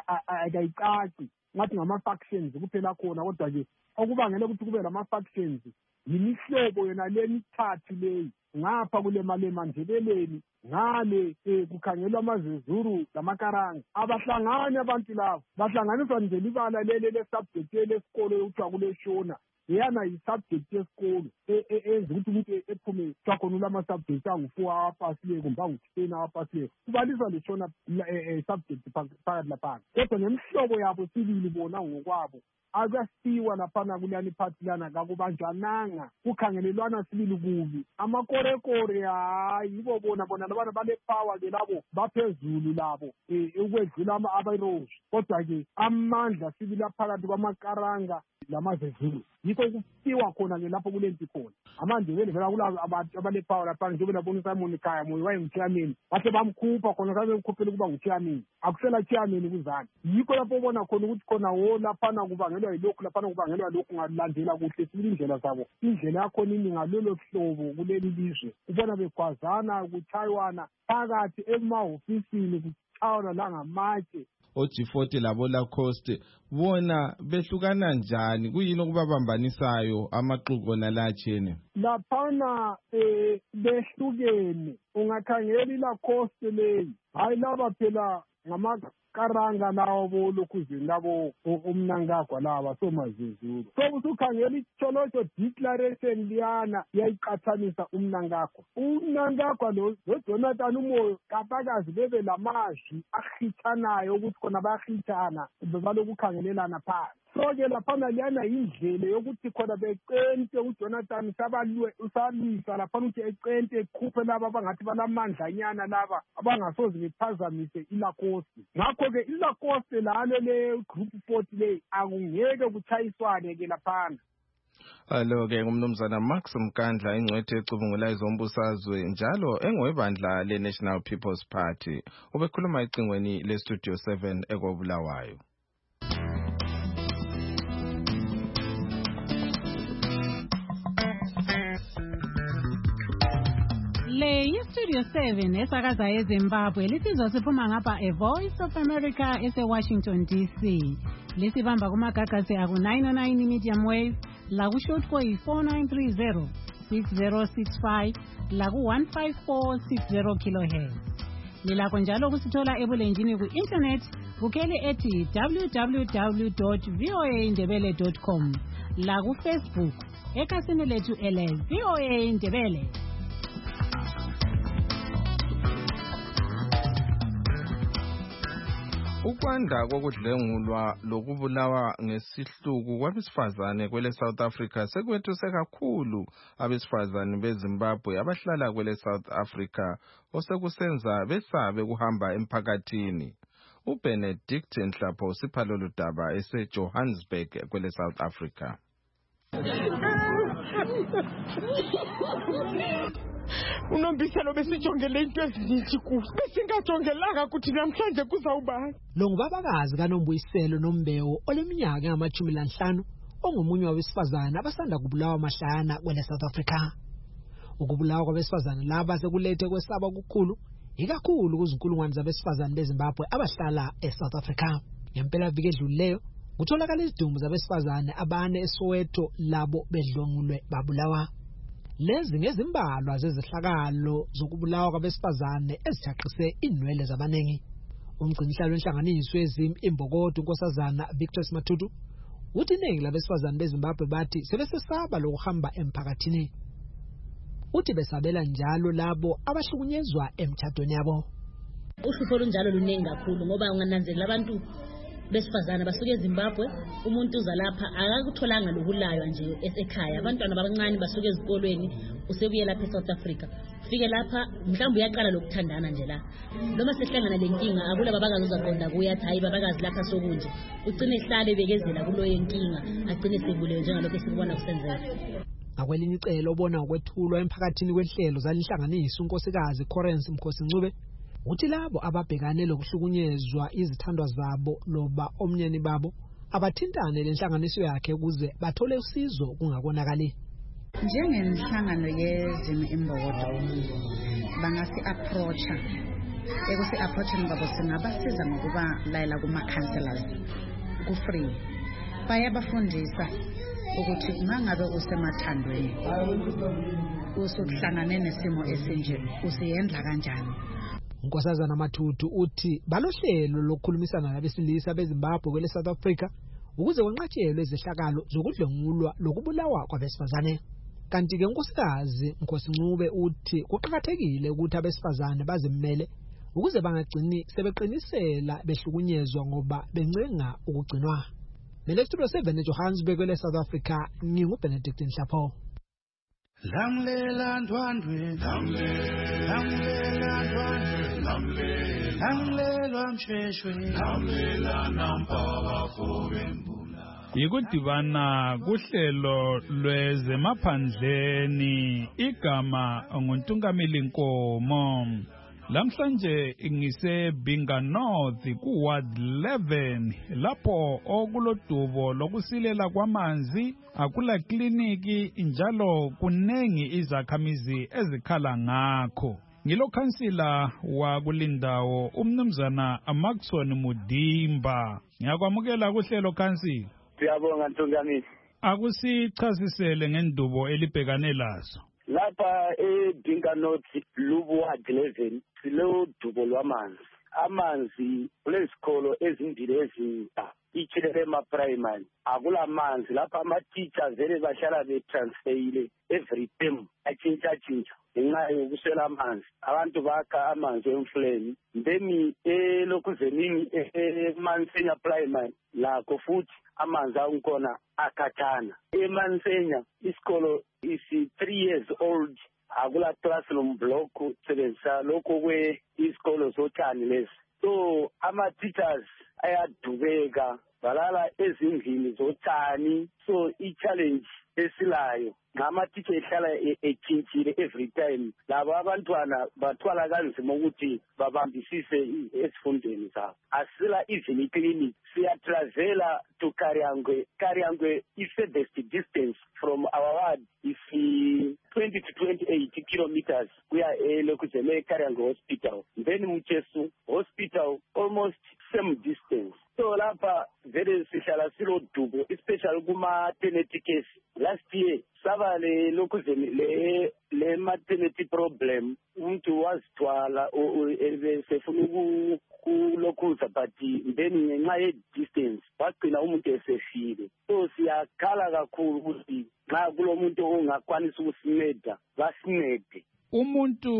akayicaci ngathi ngama factions kuphela khona kodwa ke okubangela ukuthi kube lama factions yimihlobo yona lemithathu leyi ngapha kule mali emanjebeleni ngale kukhangelwa amazezuru lamakaranga abahlangani abantu labo bahlanganiswa nje libala lele le subject lesikolo yokuthiwa kule shona yana yi-subject yesikolo enza ukuthi umuntu ephume kwakhona ulama-subject angu-four awapasileyo kumbe angu-ten awapasileyo kubaliswa leshona subject phakathi laphana kodwa nemihlobo yabo sibili bona ngokwabo akasiwa laphana kulani phathi lana kakubanjwananga kukhangelelwana sibili kubi amakorekore hayi yibo bona bona labana bale-power ke labo baphezulu labo ukwedlula abayiroshi kodwa-ke amandla sibili aphakathi kwamakaranga lamazezulu yikho kufiwa khona ke lapho kulempi khona amandebele vela kulabo abantu abale-power lapha njengoba labona uSimon Khaya moyo wayenguthiameni bahle bamkhupha khona kabe mkhuphela ukuba nguthiameni akusela thiameni kuzani yikho lapho ubona khona ukuthi khona wo laphana kubangelwa yilokhu laphana kubangelwa lokhu ngalandela kuhle sibili indlela zabo indlela yakhona iningi ngalolo hlobo kuleli lizwe ubona begwazana kuchaywana phakathi emahofisini kuchaywana la ngamatshe o G forty labo Lacoste bona behlukana njani kuyini okubabambanisayo amaxuko nalachene laphana eh behlukene ungakhangela iLacoste leyi hayi laba phela ngamakaranga lawo bolokhuzini labo umnangagwa laba somazezulu so usukhangela icholocho declaration liyana yayiqathanisa umnangagwa umnangagwa lo Jonathan umoyo kapakazi bebe lamazwi ahithanayo ukuthi khona bayahithana bebalokukhangelelana phansi so-ke laphana liyana yindlela yokuthi khona becente uJonathan sabalwe usalwisa laphana ukuthi ecente ekhuphe laba abangathi balamandlanyana laba abangasoze bephazamise iLacoste ngakho-ke iLacoste lalo le group forty le akungeke kuchayiswane ke laphana. Alo-ke ngumnumzana Max Mkandla ingcwethi ecubungula izombusazwe njalo engowebandla le-National People's Party ubekhuluma ecingweni le-Studio seven ekobulawayo. Le yi-Studio seven esakaza eZimbabwe lisizwa siphuma ngapha e-Voice of America ese-Washington D C. Lisibamba kumagagasi aku-nine oh nine medium wave laku-short wave four nine three zero six zero six five laku-one five four six zero kilohertz. Lilakho njalo kusithola ebulenjini ku-internet kukheli ethi w w w dot voa ndebele dot com laku-Facebook ekhasini lethu ele VOA Ndebele. Ukwanda kokudlengulwa lokubulawa ngesihluku kwabesifazane kwele South Africa sekwethuse kakhulu abesifazane beZimbabwe abahlala kwele South Africa osekusenza besabe kuhamba emphakathini. uBenedict Nhlapho usipha lolu daba eseJohannesburg kwele South Africa. Unombiselo besijongele into ezininzi kuso besingajongelanga ukuthi namhlanje kuzawubani. Lo ngubabakazi kaNombuyiselo Nombewu oleminyaka engamashumi lanhlanu ongomunye wabesifazana abasanda kubulawa amahlana kwele South Africa. Ukubulawa kwabesifazana laba sekulethe kwesaba kukhulu ikakhulu kuzinkulungwane zabesifazane beZimbabwe abahlala eSouth Africa. Ngempela viki edlulileyo kutholakala izidumbu zabesifazane abane eSoweto labo bedlwengulwe babulawa. Lezi ngezimbalwa zezihlakalo zokubulawa kwabesifazane ezithaqise inwele zabanengi. Umgcinihlalo wenhlanganiso yezimi iMbokodo uNkosazana Victor Matutu uthi iningi labesifazane beZimbabwe bathi sebesesaba lokuhamba emphakathini. Uthi besabela njalo labo abahlukunyezwa emthathweni yabo. Uhlupho lunjalo luningi kakhulu ngoba ungananzelela abantu besifazana basuke eZimbabwe umuntu uza lapha akakutholanga lokulaywa nje esekhaya abantwana abancane basuke ezikolweni usebuye lapha eSouth Africa ufike lapha mhlawumbe uyaqala lokuthandana nje la noma sehlangana lenkinga akula babakazi uzaqonda kuya hayi babakazi lapha sokunje ugcine ihlale bekezela kulo yenkinga agcine sebulewe njengalokho esikubona kusenzeka. Akwelinye icelo obona ukwethulwa emphakathini kwehlelo zalihlanganisa unkosikazi Corrence Mkhosi-Ncube uthi labo ababhekane lokuhlukunyezwa izithandwa zabo loba omnyeni babo abathintane lenhlanganiso yakhe ukuze bathole usizo kungakonakali. Njengenhlangano yezimo imbokodo bangasi approacha ekusi approaching babo singabasiza ngokuba layela kuma counselors ku free bayabafundisa ukuthi mangabe usemathandweni usuhlangane nesimo esinje usiyendla kanjani. Nkosazana Mathuthu uthi balohlelo lokukhulumisana nabesilisa beZimbabwe kwele South Africa ukuze kwenqatshelwe izehlakalo zokudlengulwa lokubulawa kwabesifazane. Kanti ke unkosikazi Mkhosi-Ncube uthi kuqhakathekile ukuthi abesifazane bazimele ukuze bangagcini sebeqinisela behlukunyezwa ngoba bencenga ukugcinwa. Mina Studio seven eJohannesburg kwele South Africa nginguBenedict Nhlapho. Lamlela ndwandwe lamlela ndwandwe lamlela msheshwe lamlela nampaka fobembula. Yikudibana kuhlelo lwezemaphandleni igama nguNtungamili Nkomo. Lamhlanje ngise Binga North ku Ward eleven lapho okulodubo lokusilela kwamanzi akula kliniki njalo kunengi izakhamizi ezikhala ngakho. Ngilo kansila wa kulindawo umnumzana Maxon Mudimba. Ngiyakwamukela kuhlelo kansila. Siyabonga Ntungamili. Akusichasisele ngendubo elibhekane lazo. Lapha eBinga North Lubu Ward eleven silo dubo lwamanzi. Amanzi kulezikolo ezimbili ezintsha iChilema Primary akula manzi lapha ama teachers vele bahlala be transferile every term atshintsha tshintsha ngenxa yokuswela amanzi abantu bakha amanzi emfuleni then elokuzenini eMansenya Primary lakho futhi amanzi akukhona akhathana eMansenya isikolo is three years old akula classroom block sebenzisa lokho kwe isikolo zotshani lezi so ama teachers ayadubeka balala ezindlini zotshani so i challenge esilayo ngama teacher ehlala etshintshile every time labo abantwana bathwala kanzima ukuthi babambisise esifundweni zabo asila even clinic siya travela to Karyangwe. Karyangwe is the best distance from our ward is twenty to twenty-eight kilometers. We are lokuzele Karyangwe hospital then Mchesu hospital almost same distance. So lapha vele sihlala silo dubo especially kuma maternity case last year saba le lokuzele le le maternity problem umuntu wazithwala sefuna ukulokhuza but then ngenxa ye distance wagcina umuntu esefile so siyakhala kakhulu ukuthi nxa kulomuntu ongakwanisa ukusinceda basincede. Umuntu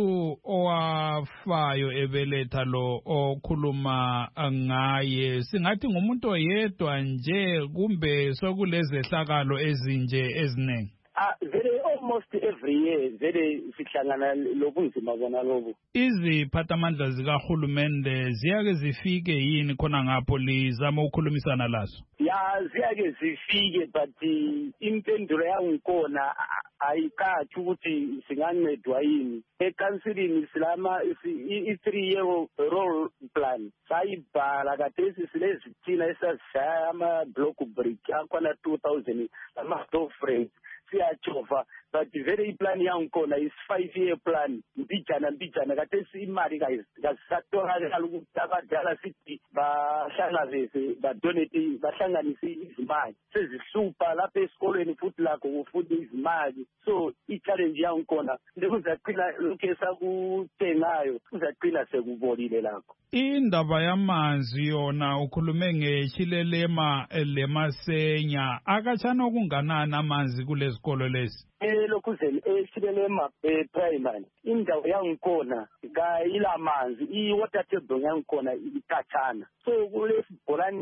owafayo ebeletha lo okhuluma ngaye singathi ngumuntu oyedwa nje kumbe sokulezehlakalo ezinje ezinengi. Ah very almost every year vele sihlangana lobunzima bona lobo. Iziphathamandla zikahulumende ziyake zifike yini khona ngapho lizama ukukhulumisana lazo? Ya ziyake zifike but impendulo yangikhona ayikathi ukuthi singancedwa yini. Ekansilini silama i three year role plan sayibhala kade silezithina esazishaya ama block brick akhona two thousand ama door frames siyachova but very plan yangikhona is five year plan mbijana mbijana kade imali kasatholakala ukuthi abadala sithi bahlangabeze badonate bahlanganise izimali sezihlupha lapha esikolweni futhi lakho kufunda izimali so i-challenge yangikhona ndikuzaqina lokhu esakuthengayo kuzaqina sekubolile lakho. Indaba yamanzi yona ukhulume ngeChilema leMasenya akatshana okunganani amanzi kulezikolo lezi? Elokuzeni eChilema Primary indawo yangikhona kayila manzi i water table yangikhona ikatshana so kulesibholani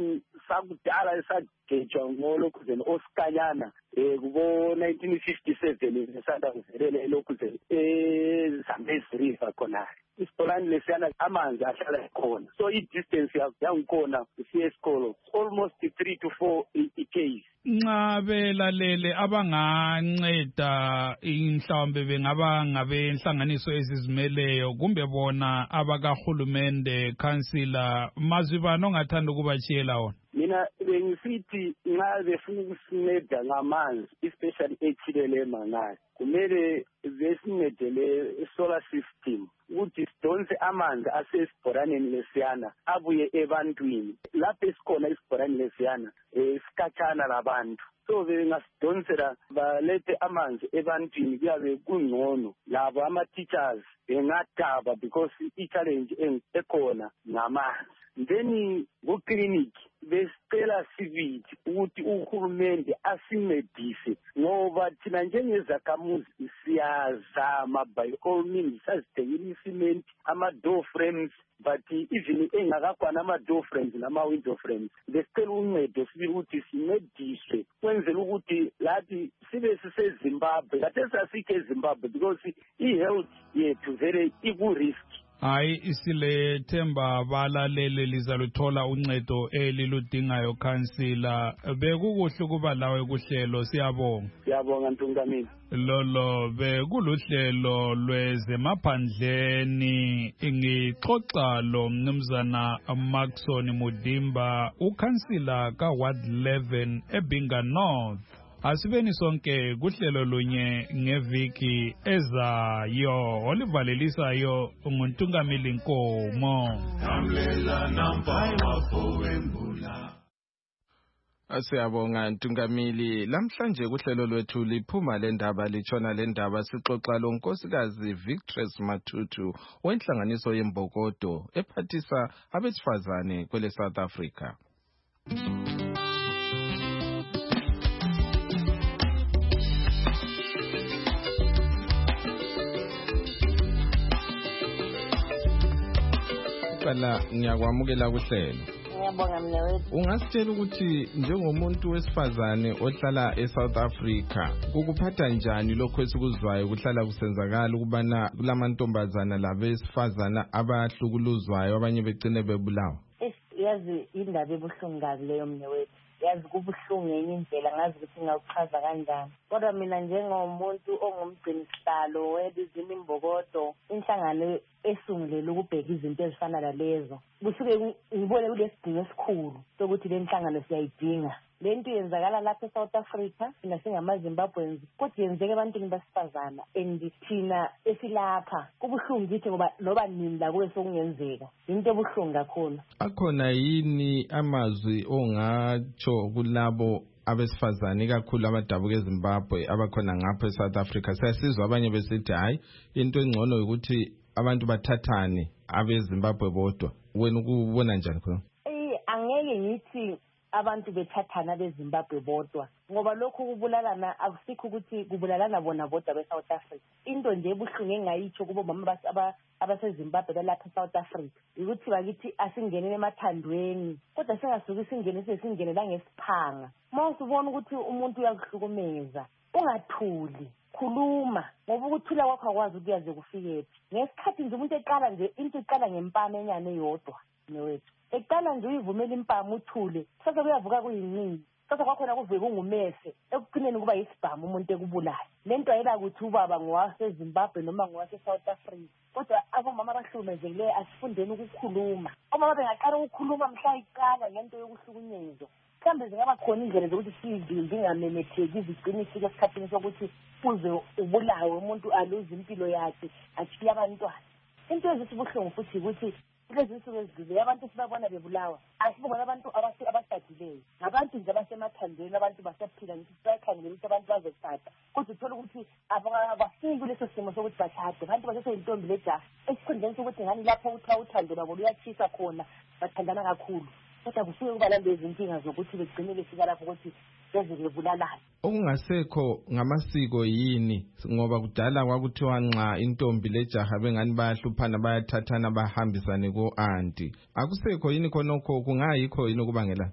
sakudala esagejwa ngolokhuzeni osikanyana um kubo nineteen fifty-seven esanda kuvelela elokhuzeni eZambezi River khona isibholani lesiyana amanzi ahlala khona, so i-distance yangikhona usiya esikolo almost three to four i-k's. Nxa belalele abanganceda inhlawumbe bengaba ngabenhlanganiso ezizimeleyo kumbe bona abakahulumende councillor, mazwi bani ongathanda ukubatshiyela wona? Mina bengisithi nxa befuna ukusinceda ngamanzi especially eChilelema ngayo kumele besincedele solar system ukuthi sidonse amanzi asesibhoraneni lesiyana abuye ebantwini. Lapho esikhona isibhorani lesiyana esikhatshana labantu, so bengasidonsela balethe amanzi ebantwini kuyabe kungcono. Labo ama-teachers bengadaba because i-challenge ekhona ngamanzi. Then ku-clinic besicela sibili ukuthi uhulumende asincedise ngoba thina njengezakhamuzi siyazama by all means sazithengile cement, ama-door frames, but even engakakwana ama-door frames nama-window frames besicela uncedo sibili ukuthi sincediswe kwenzela ukuthi lathi sibe siseZimbabwe kade sasikho eZimbabwe because i-health yethu vele iku-risk. Hayi isilethemba balalele lizaluthola uncedo eliludingayo councillor. Bekukuhle kuba lawe kuhlelo, siyabonga. Siyabonga Ntungamini. Lolo bekuluhlelo lwezemaphandleni ngixoxa lo mnumzana Maxon Mudimba, ukhansila ka Ward eleven eBinga North. Asibeni sonke kuhlelo lunye ngeviki ezayo olivalelisayo nguNtungamili Nkomo. Asiyabonga Ntungamili. Lamhlanje kuhlelo lwethu liphuma lendaba litshona lendaba sixoxa lo nkosikazi Victress Matutu wenhlanganiso yembokodo ephathisa abesifazane kwele South Africa. Kala ngiyakwamukela kuhlelo. Ngiyabonga mnewethu. Ungasitshela ukuthi njengomuntu wesifazane ohlala eSouth Africa ukuphatha njani lokho esikuzwayo kuhlala kusenzakala ukubana kulamantombazana labesifazana abahlukuluzwayo abanye begcine bebulawa? Yazi indaba ebuhlungu kabi leyo mnewethu. Yazi kubuhlungu ngenye indlela ngazi ukuthi ngawuchaza kanjani. Kodwa mina njengomuntu ongumgcini sihlalo welizini imbokodo inhlangano esungulele ukubheka izinto ezifana nalezo, kusuke ngibone kulesidingo esikhulu sokuthi le nhlangano siyayidinga. Le nto yenzakala lapha eSouth Africa thina singamaZimbabweans kodwa yenzeke ebantwini besifazana and thina esilapha kubuhlungu kithi ngoba noba nini la kuwe sokungenzeka into ebuhlungu kakhulu. Akhona yini amazwi ongatsho kulabo abesifazane kakhulu abadabuka eZimbabwe abakhona ngapha eSouth Africa? Siyasizwa abanye besithi hayi into engcono ukuthi abantu bathathane abeZimbabwe bodwa. Wena ukubona njani khona? Eh angeke ngithi abantu bethathana beZimbabwe bodwa ngoba lokho kubulalana akusikho ukuthi kubulalana bona bodwa beSouth Africa. Into nje ebuhlungu engayitsho kubo mama abaseZimbabwe balapha eSouth Africa ukuthi bakithi asingenele emathandweni kodwa singasuki singene sesingene la ngesiphanga. Mase ubona ukuthi umuntu uyakuhlukumeza ungathuli, khuluma ngoba ukuthula kwakho akwazi ukuyaze kufikephi. Ngesikhathi nje umuntu eqala nje into iqala ngempama enyane yodwa newethu. Eqala nje uyivumela impama uthule sasa kuyavuka kuyinini sasa kwakhona kuvuke kungumese ekugcineni kuba yisibhamu umuntu ekubulayo. Lento ayela ukuthi ubaba ngowaseZimbabwe noma ngowaseSouth Africa kodwa abomama abahlukumezekile asifundeni ukukhuluma. Omama bengaqala ukukhuluma mhla iqala ngento yokuhlukunyezwa mhlambe zingaba khona indlela zokuthi sizimbi ngamemetheki izigcini ifike esikhathini sokuthi uze ubulawe umuntu aluze impilo yakhe achiya abantwana. Into ezisibuhlungu futhi ukuthi lezi zinsuku ezidlule abantu sibabona bebulawa asibona abantu abashadileyo ngabantu nje abasemathandweni abantu basaphila ngithi siyakhangela ukuthi abantu bazothatha kodwa uthola ukuthi abafiki kuleso simo sokuthi bashade abantu baseseyintombi lejaha esikhundleni sokuthi ngani lapho uthiwa uthando lwabo luyachisa khona bathandana kakhulu kodwa kusuke kuba lezi zinkinga zokuthi begcine befika lapho ukuthi beze bebulalana. Okungasekho ngamasiko yini ngoba kudala kwakuthiwa nxa intombi lejaha bengani bayahluphana bayathathana bahambisane ko anti. Akusekho yini khonokho kungayikho yini ukubangela? Yazi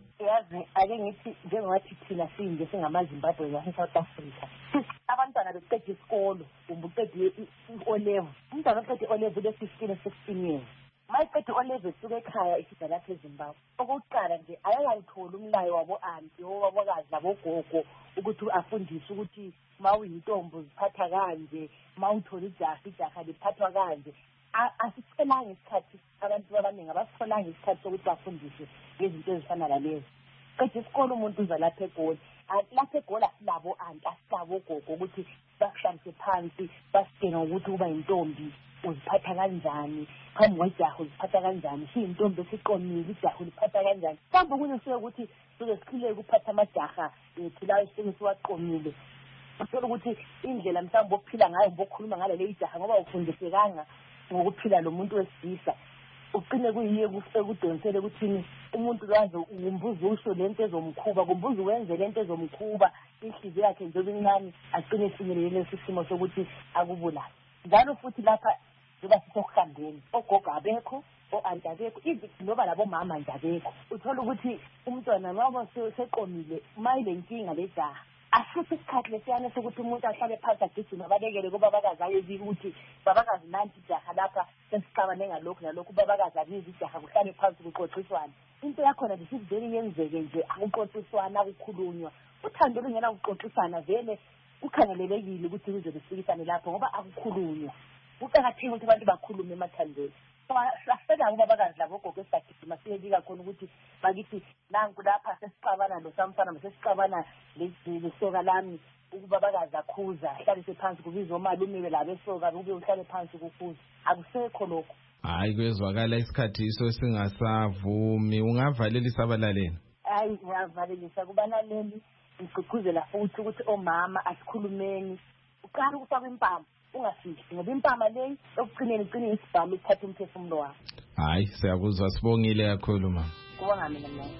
ake ngithi njengokuthi thina sinje singamaZimbabwe wase-South Africa abantwana beqeda isikolo kumbe uqede i-O-level umntwana oqede i-O-level le-fifteen sixteen years mayiqede i-O-level suke ekhaya ifika lapha eZimbabwe okokuqala nje ayangayitholi umlayo wabo-anti owabokazi nabogogo ukuthi afundise ukuthi ma uyintombi uziphatha kanje ma uthole ijaha ijaha liphathwa kanje asitholanga isikhathi abantu abaningi abasitholanga isikhathi sokuthi bafundiswe ngezinto ezifana nalezo qeda isikolo umuntu uza lapha egoli lapha egoli asilabo anti asilabo ogogo ukuthi bakuhlalise phansi basidinga ukuthi uba yintombi uziphatha kanjani phambi kwejaha uziphatha kanjani siyintombi esiqomile ijaha uliphatha kanjani mhlawumbe kunye suke ukuthi suke sikhuleke ukuphatha amajaha thilayo sike siwaqomile uthola ukuthi indlela mhlawumbe okuphila ngayo bokhuluma ngale le ijaha ngoba ufundisekanga ngokuphila lo muntu wesilisa uqine kuyiye ekudonsele ukuthi umuntu lwazi umbuzo usho lento ezomkhuba kumbuzo wenze lento ezomkhuba inhliziyo yakhe njengoba incane aqine efinyelele lesimo sokuthi akubulala njalo futhi lapha njengoba sisokuhambeni ogogo abekho o-anti abekho izithi noba labo mama nje abekho uthola ukuthi umntwana ngoba seqomile mayile nkinga lejaha asithi isikhathi lesiyana sokuthi umuntu ahlale phansi agijima abalekele kubabakazi ayebika ukuthi babakazi nanti ijaha lapha sesixabane ngalokhu nalokhu babakazi abiza ijaha kuhlale phansi kuxoxiswana into yakhona nje sivele yenzeke nje akuxoxiswana akukhulunywa uthando lungena ukuxoxisana vele kukhangelelekile ukuthi kuze kusikisane lapho ngoba akukhulunywa kuqakathekile ukuthi abantu bakhulume emathandweni sasela kubabakazi labo gogo esagijima siyebika khona ukuthi bakithi nanku lapha sesixabana nosamfana sesixabana lesoka lami ukubabakazi akhuza hlalise phansi kubizwa omalume labo esoka kube uhlale phansi kukhuza akusekho lokho. Hayi kwezwakala isikhathi iso singasavumi ungavalelisa abalaleli. Hayi ngiyavalelisa kubalaleli ngigqugquzela futhi ukuthi omama asikhulumeni uqala ukufaka impama ungafiki ngoba impama leyi okugcineni igcine isibhamu isithatha umphefumulo wakho. Hayi siyakuzwa sibongile kakhulu mama. Kubanga mina mama.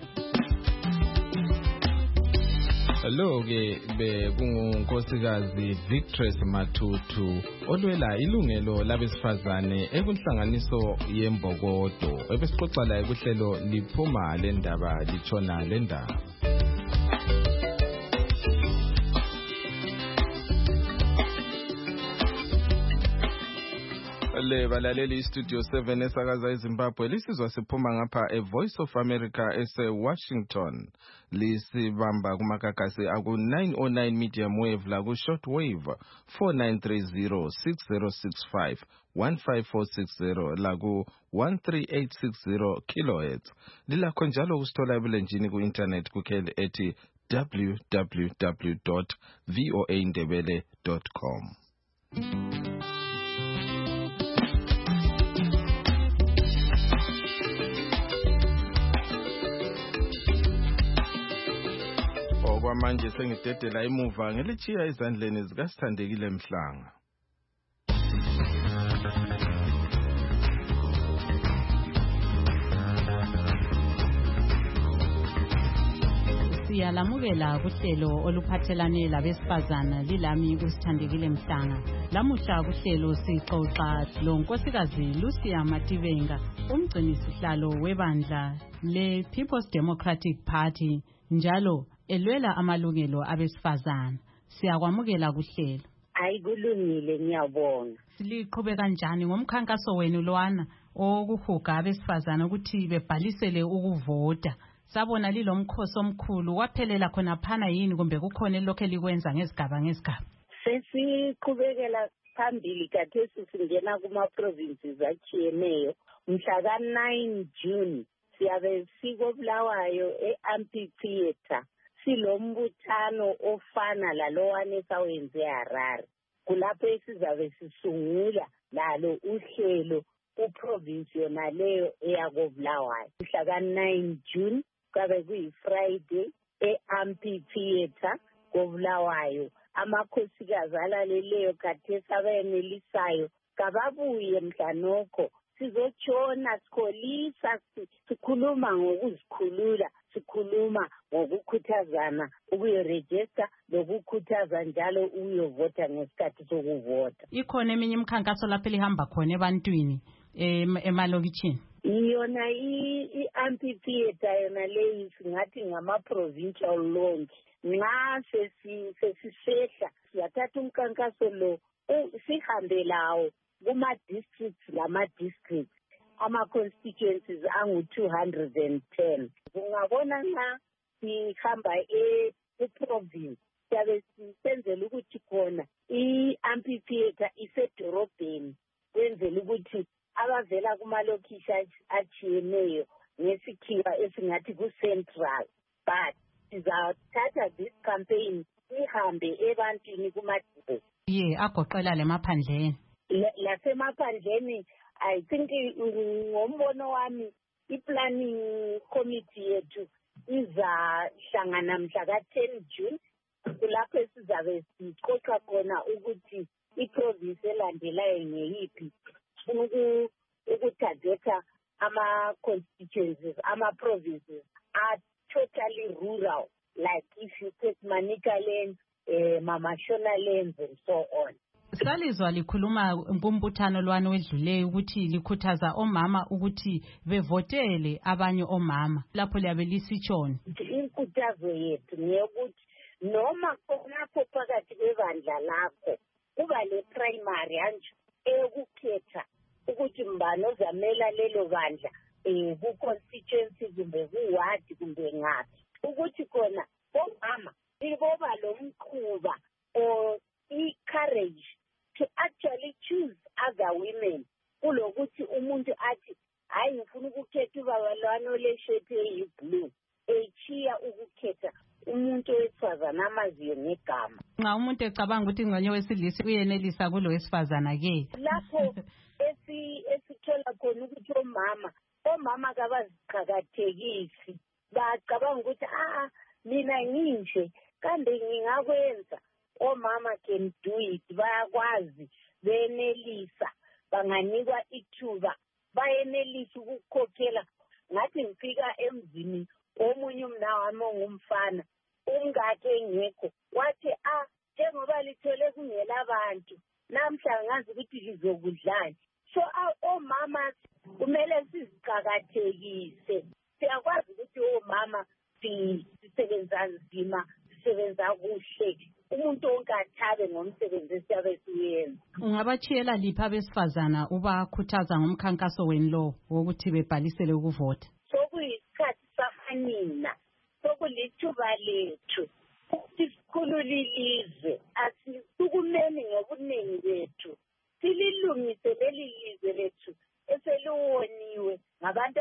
Lo ke bekungunkosikazi Victress Matutu olwela ilungelo labesifazane ekunhlanganiso yembokodo ebesixoxa la kuhlelo liphuma le ndaba litshona le ndaba. Le balaleli studio seven esakaza eZimbabwe lisizwa siphuma ngapha e Voice of America ese Washington lisibamba kumakakasi aku nine oh nine medium wave la ku short wave four nine three zero six zero six five one five four six zero la ku one three eight six zero kilohertz lilakho njalo kusithola ebulenjini ku internet kukhele ethi w w w dot voa ndebele dot com. Okwamanje sengidedela imuva ngelichiya izandleni zikaSithandekile Mhlanga. Siyalamukela kuhlelo oluphathelane labesifazana lilami uSithandekile Mhlanga. Lamuhla kuhlelo sixoxa lo nkosikazi Lucia Mativenga umgcinisihlalo webandla le People's Democratic Party njalo elwela amalungelo abesifazana. Siyakwamukela kuhlelo. Ayikulungile ngiyabonga. Siliqhubeka kanjani ngomkhankaso wenu lwana okuhuga abesifazana ukuthi bebhalisele ukuvota? Sabona lilomkhosi omkhulu waphelela khona phana yini kumbe kukhona elokho likwenza ngezigaba ngezigaba? Sesiqhubekela phambili kathesi singena kuma provinces achiyeneyo. Mhla ka nine June siyabe sikobulawayo e-Amphitheatre. Silombuthano ofana lalowane sawenze eHarare. Kulapho esizabe sisungula lalo uhlelo kuprovince yona leyo eyakobulawayo. Mhla ka nine June kabe kuyi-Friday e-Amphitheatre kobulawayo. Amakhosikazi alaleleyo khathesi abenelisayo kababuye mhlanokho sizotshona sikholisa sikhuluma ngokuzikhulula sikhuluma ngokukhuthazana ukuyorejista lokukhuthaza njalo ukuyovota ngesikhathi sokuvota. Ikhona eminye imikhankaso lapho lihamba khona ebantwini emalokitshini? yona i-amphitheatre yona leyi singathi ngama-provincial launch. Nxa sesisehla siyathatha umkhankaso lo sihambe lawo kuma-districts lama-districts, ama-constituencies angu-two hundred and ten. Ungabona nxa sihamba e-province siyabe sisenzela ukuthi khona i-amphitheatre isedorobheni kwenzela ukuthi abavela kumalokishi atshiyeneyo ngesikhiwa esingathi ku-central. But sizathatha this campaign sihambe ebantwini kumadolobha. Ye agoqela lemaphandleni. Lasemaphandleni I think ngombono wami i-planning committee yethu izahlangana mhla ka-ten June. Kulapho sizabe sixoxa khona ukuthi iprovince elandelayo ngeyiphi ukuthatha ama-constituencies, ama-provinces are totally rural, like if you take Manicaland, uh, Mamashonaland and so on. Salizwa likhuluma kumbuthano lwani wedluleyo ukuthi likhuthaza omama ukuthi bevotele abanye omama lapho liyabe lisitshona. Inkuthazo yethu ngeyokuthi noma khonapho phakathi kwebandla lakho kuba le primary anje eyokukhetha ukuthi mbani ozamela lelo bandla um ku-constituency kumbe ku-ward kumbe ngaphi ukuthi khona omama iboba lo mkhuba or i-courage to actually choose other women kulokuthi umuntu athi hayi ngifuna ukukhetha ubaba lwana oleshethi eyi-blue echiya ukukhetha umuntu wesifazana amaziyo ngegama. Nxa umuntu ecabanga ukuthi ingxenye wesilisa uyenelisa kulo wesifazana-ke lapho esithola khona ukuthi omama omama kabaziqakathekisi bacabanga ukuthi a mina nginje kambe ngingakwenza. Omama can do it, bayakwazi, benelisa, banganikwa ithuba, bayenelisa ukukhokhela. Ngathi ngifika emzini omunye umnawami ongumfana umngake engekho wathi ah njengoba lithole kungela abantu namhla ngazi ukuthi lizokudlani. So omama kumele siziqakathekise. Siyakwazi ukuthi omama sisebenza nzima, sisebenza kuhle. Umuntu wonke athabe ngomsebenzi esiyabe siyenza. Ungabatshiyela liphi abesifazana ubakhuthaza ngomkhankaso wenu lo wokuthi bebhalisele ukuvota? Sokuyisikhathi safanina, sokulithuba lethu ukuthi sikhulule ilizwe, asisukumeni ngobuningi bethu, sililungise leli lizwe lethu eseliwoniwe ngabantu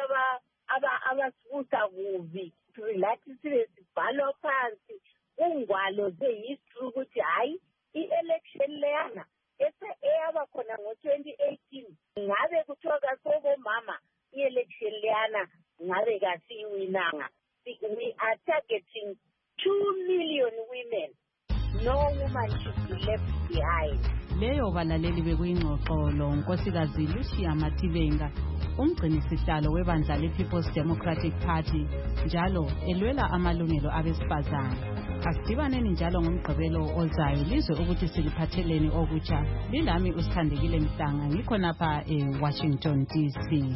abasibusa kubi, lathi sibe sibhalwa phansi ungwalo ze-history ukuthi hayi i-election leyana eyaba khona ngo-twenty eighteen ngabe kuthiwa kasokomama i-election leyana ngabe kasiyiwinanga. We are targeting two million women. No woman should be left behind. Leyo balaleli bekuyingxoxo lo Nkosikazi Lucia Mativenga, umgcini sihlalo webandla le-People's Democratic Party, njalo elwela amalungelo abesifazane. Asidibaneni njalo ngomgqibelo ozayo lizwe ukuthi siliphatheleni okutsha. Lilami uSithandekile Mhlanga, ngikho napha eWashington D C.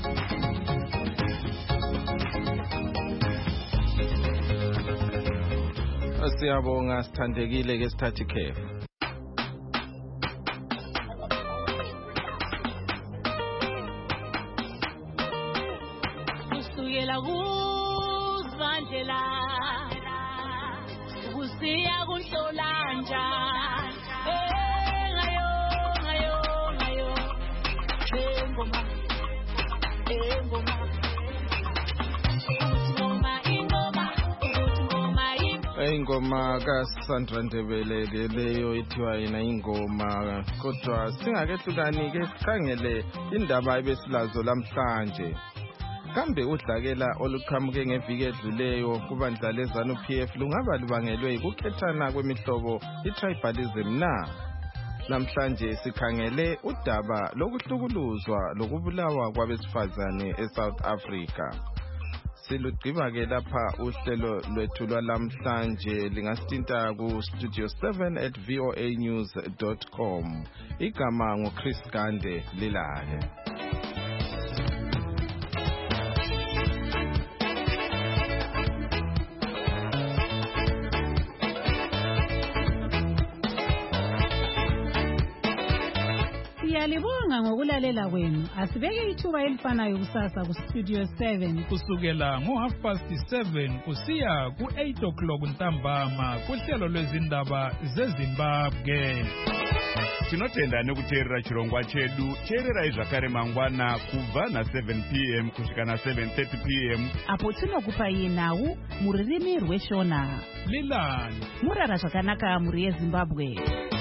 Siyabonga Sithandekile ke sithathe ikhefu. Kusukela kuzandlela kusiya kunhlolanja eh ngayo ngayo ngayo engoma engoma ingoma kaSandra Ndebele ke leyo ithiwa yena ingoma. Kodwa singakehlukani ke sikhangele indaba ebesilazo lamhlanje. Kambe udlakela oluqhamuke ngeviki edluleyo kubandla leZANU P F lungaba lubangelwe ukukhethana kwemihlobo i-tribalism na? Namhlanje sikhangele udaba lokuhlukuluzwa lokubulawa kwabesifazane eSouth Africa. Silugqiba ke lapha uhlelo lwethu lwalamhlanje lingasithinta ku studio seven at voa news dot com. Igama ngoChris Gande lilale. Siyalibonga ngokulalela kwenu. Asibeke ithuba elifanayo kusasa ku-Studio seven. Kusukela ngo-half past seven kusiya ku-eight o'clock ntambama kuhlelo lwezindaba zeZimbabwe. Tinotenda nekuteerera chirongwa chedu. Teererai zvakare mangwana kubva na-seven p m kusvika na-seven thirty p m apo tinokupai nhau muririmi rweshona. Lilani murara zvakanaka muri yeZimbabwe.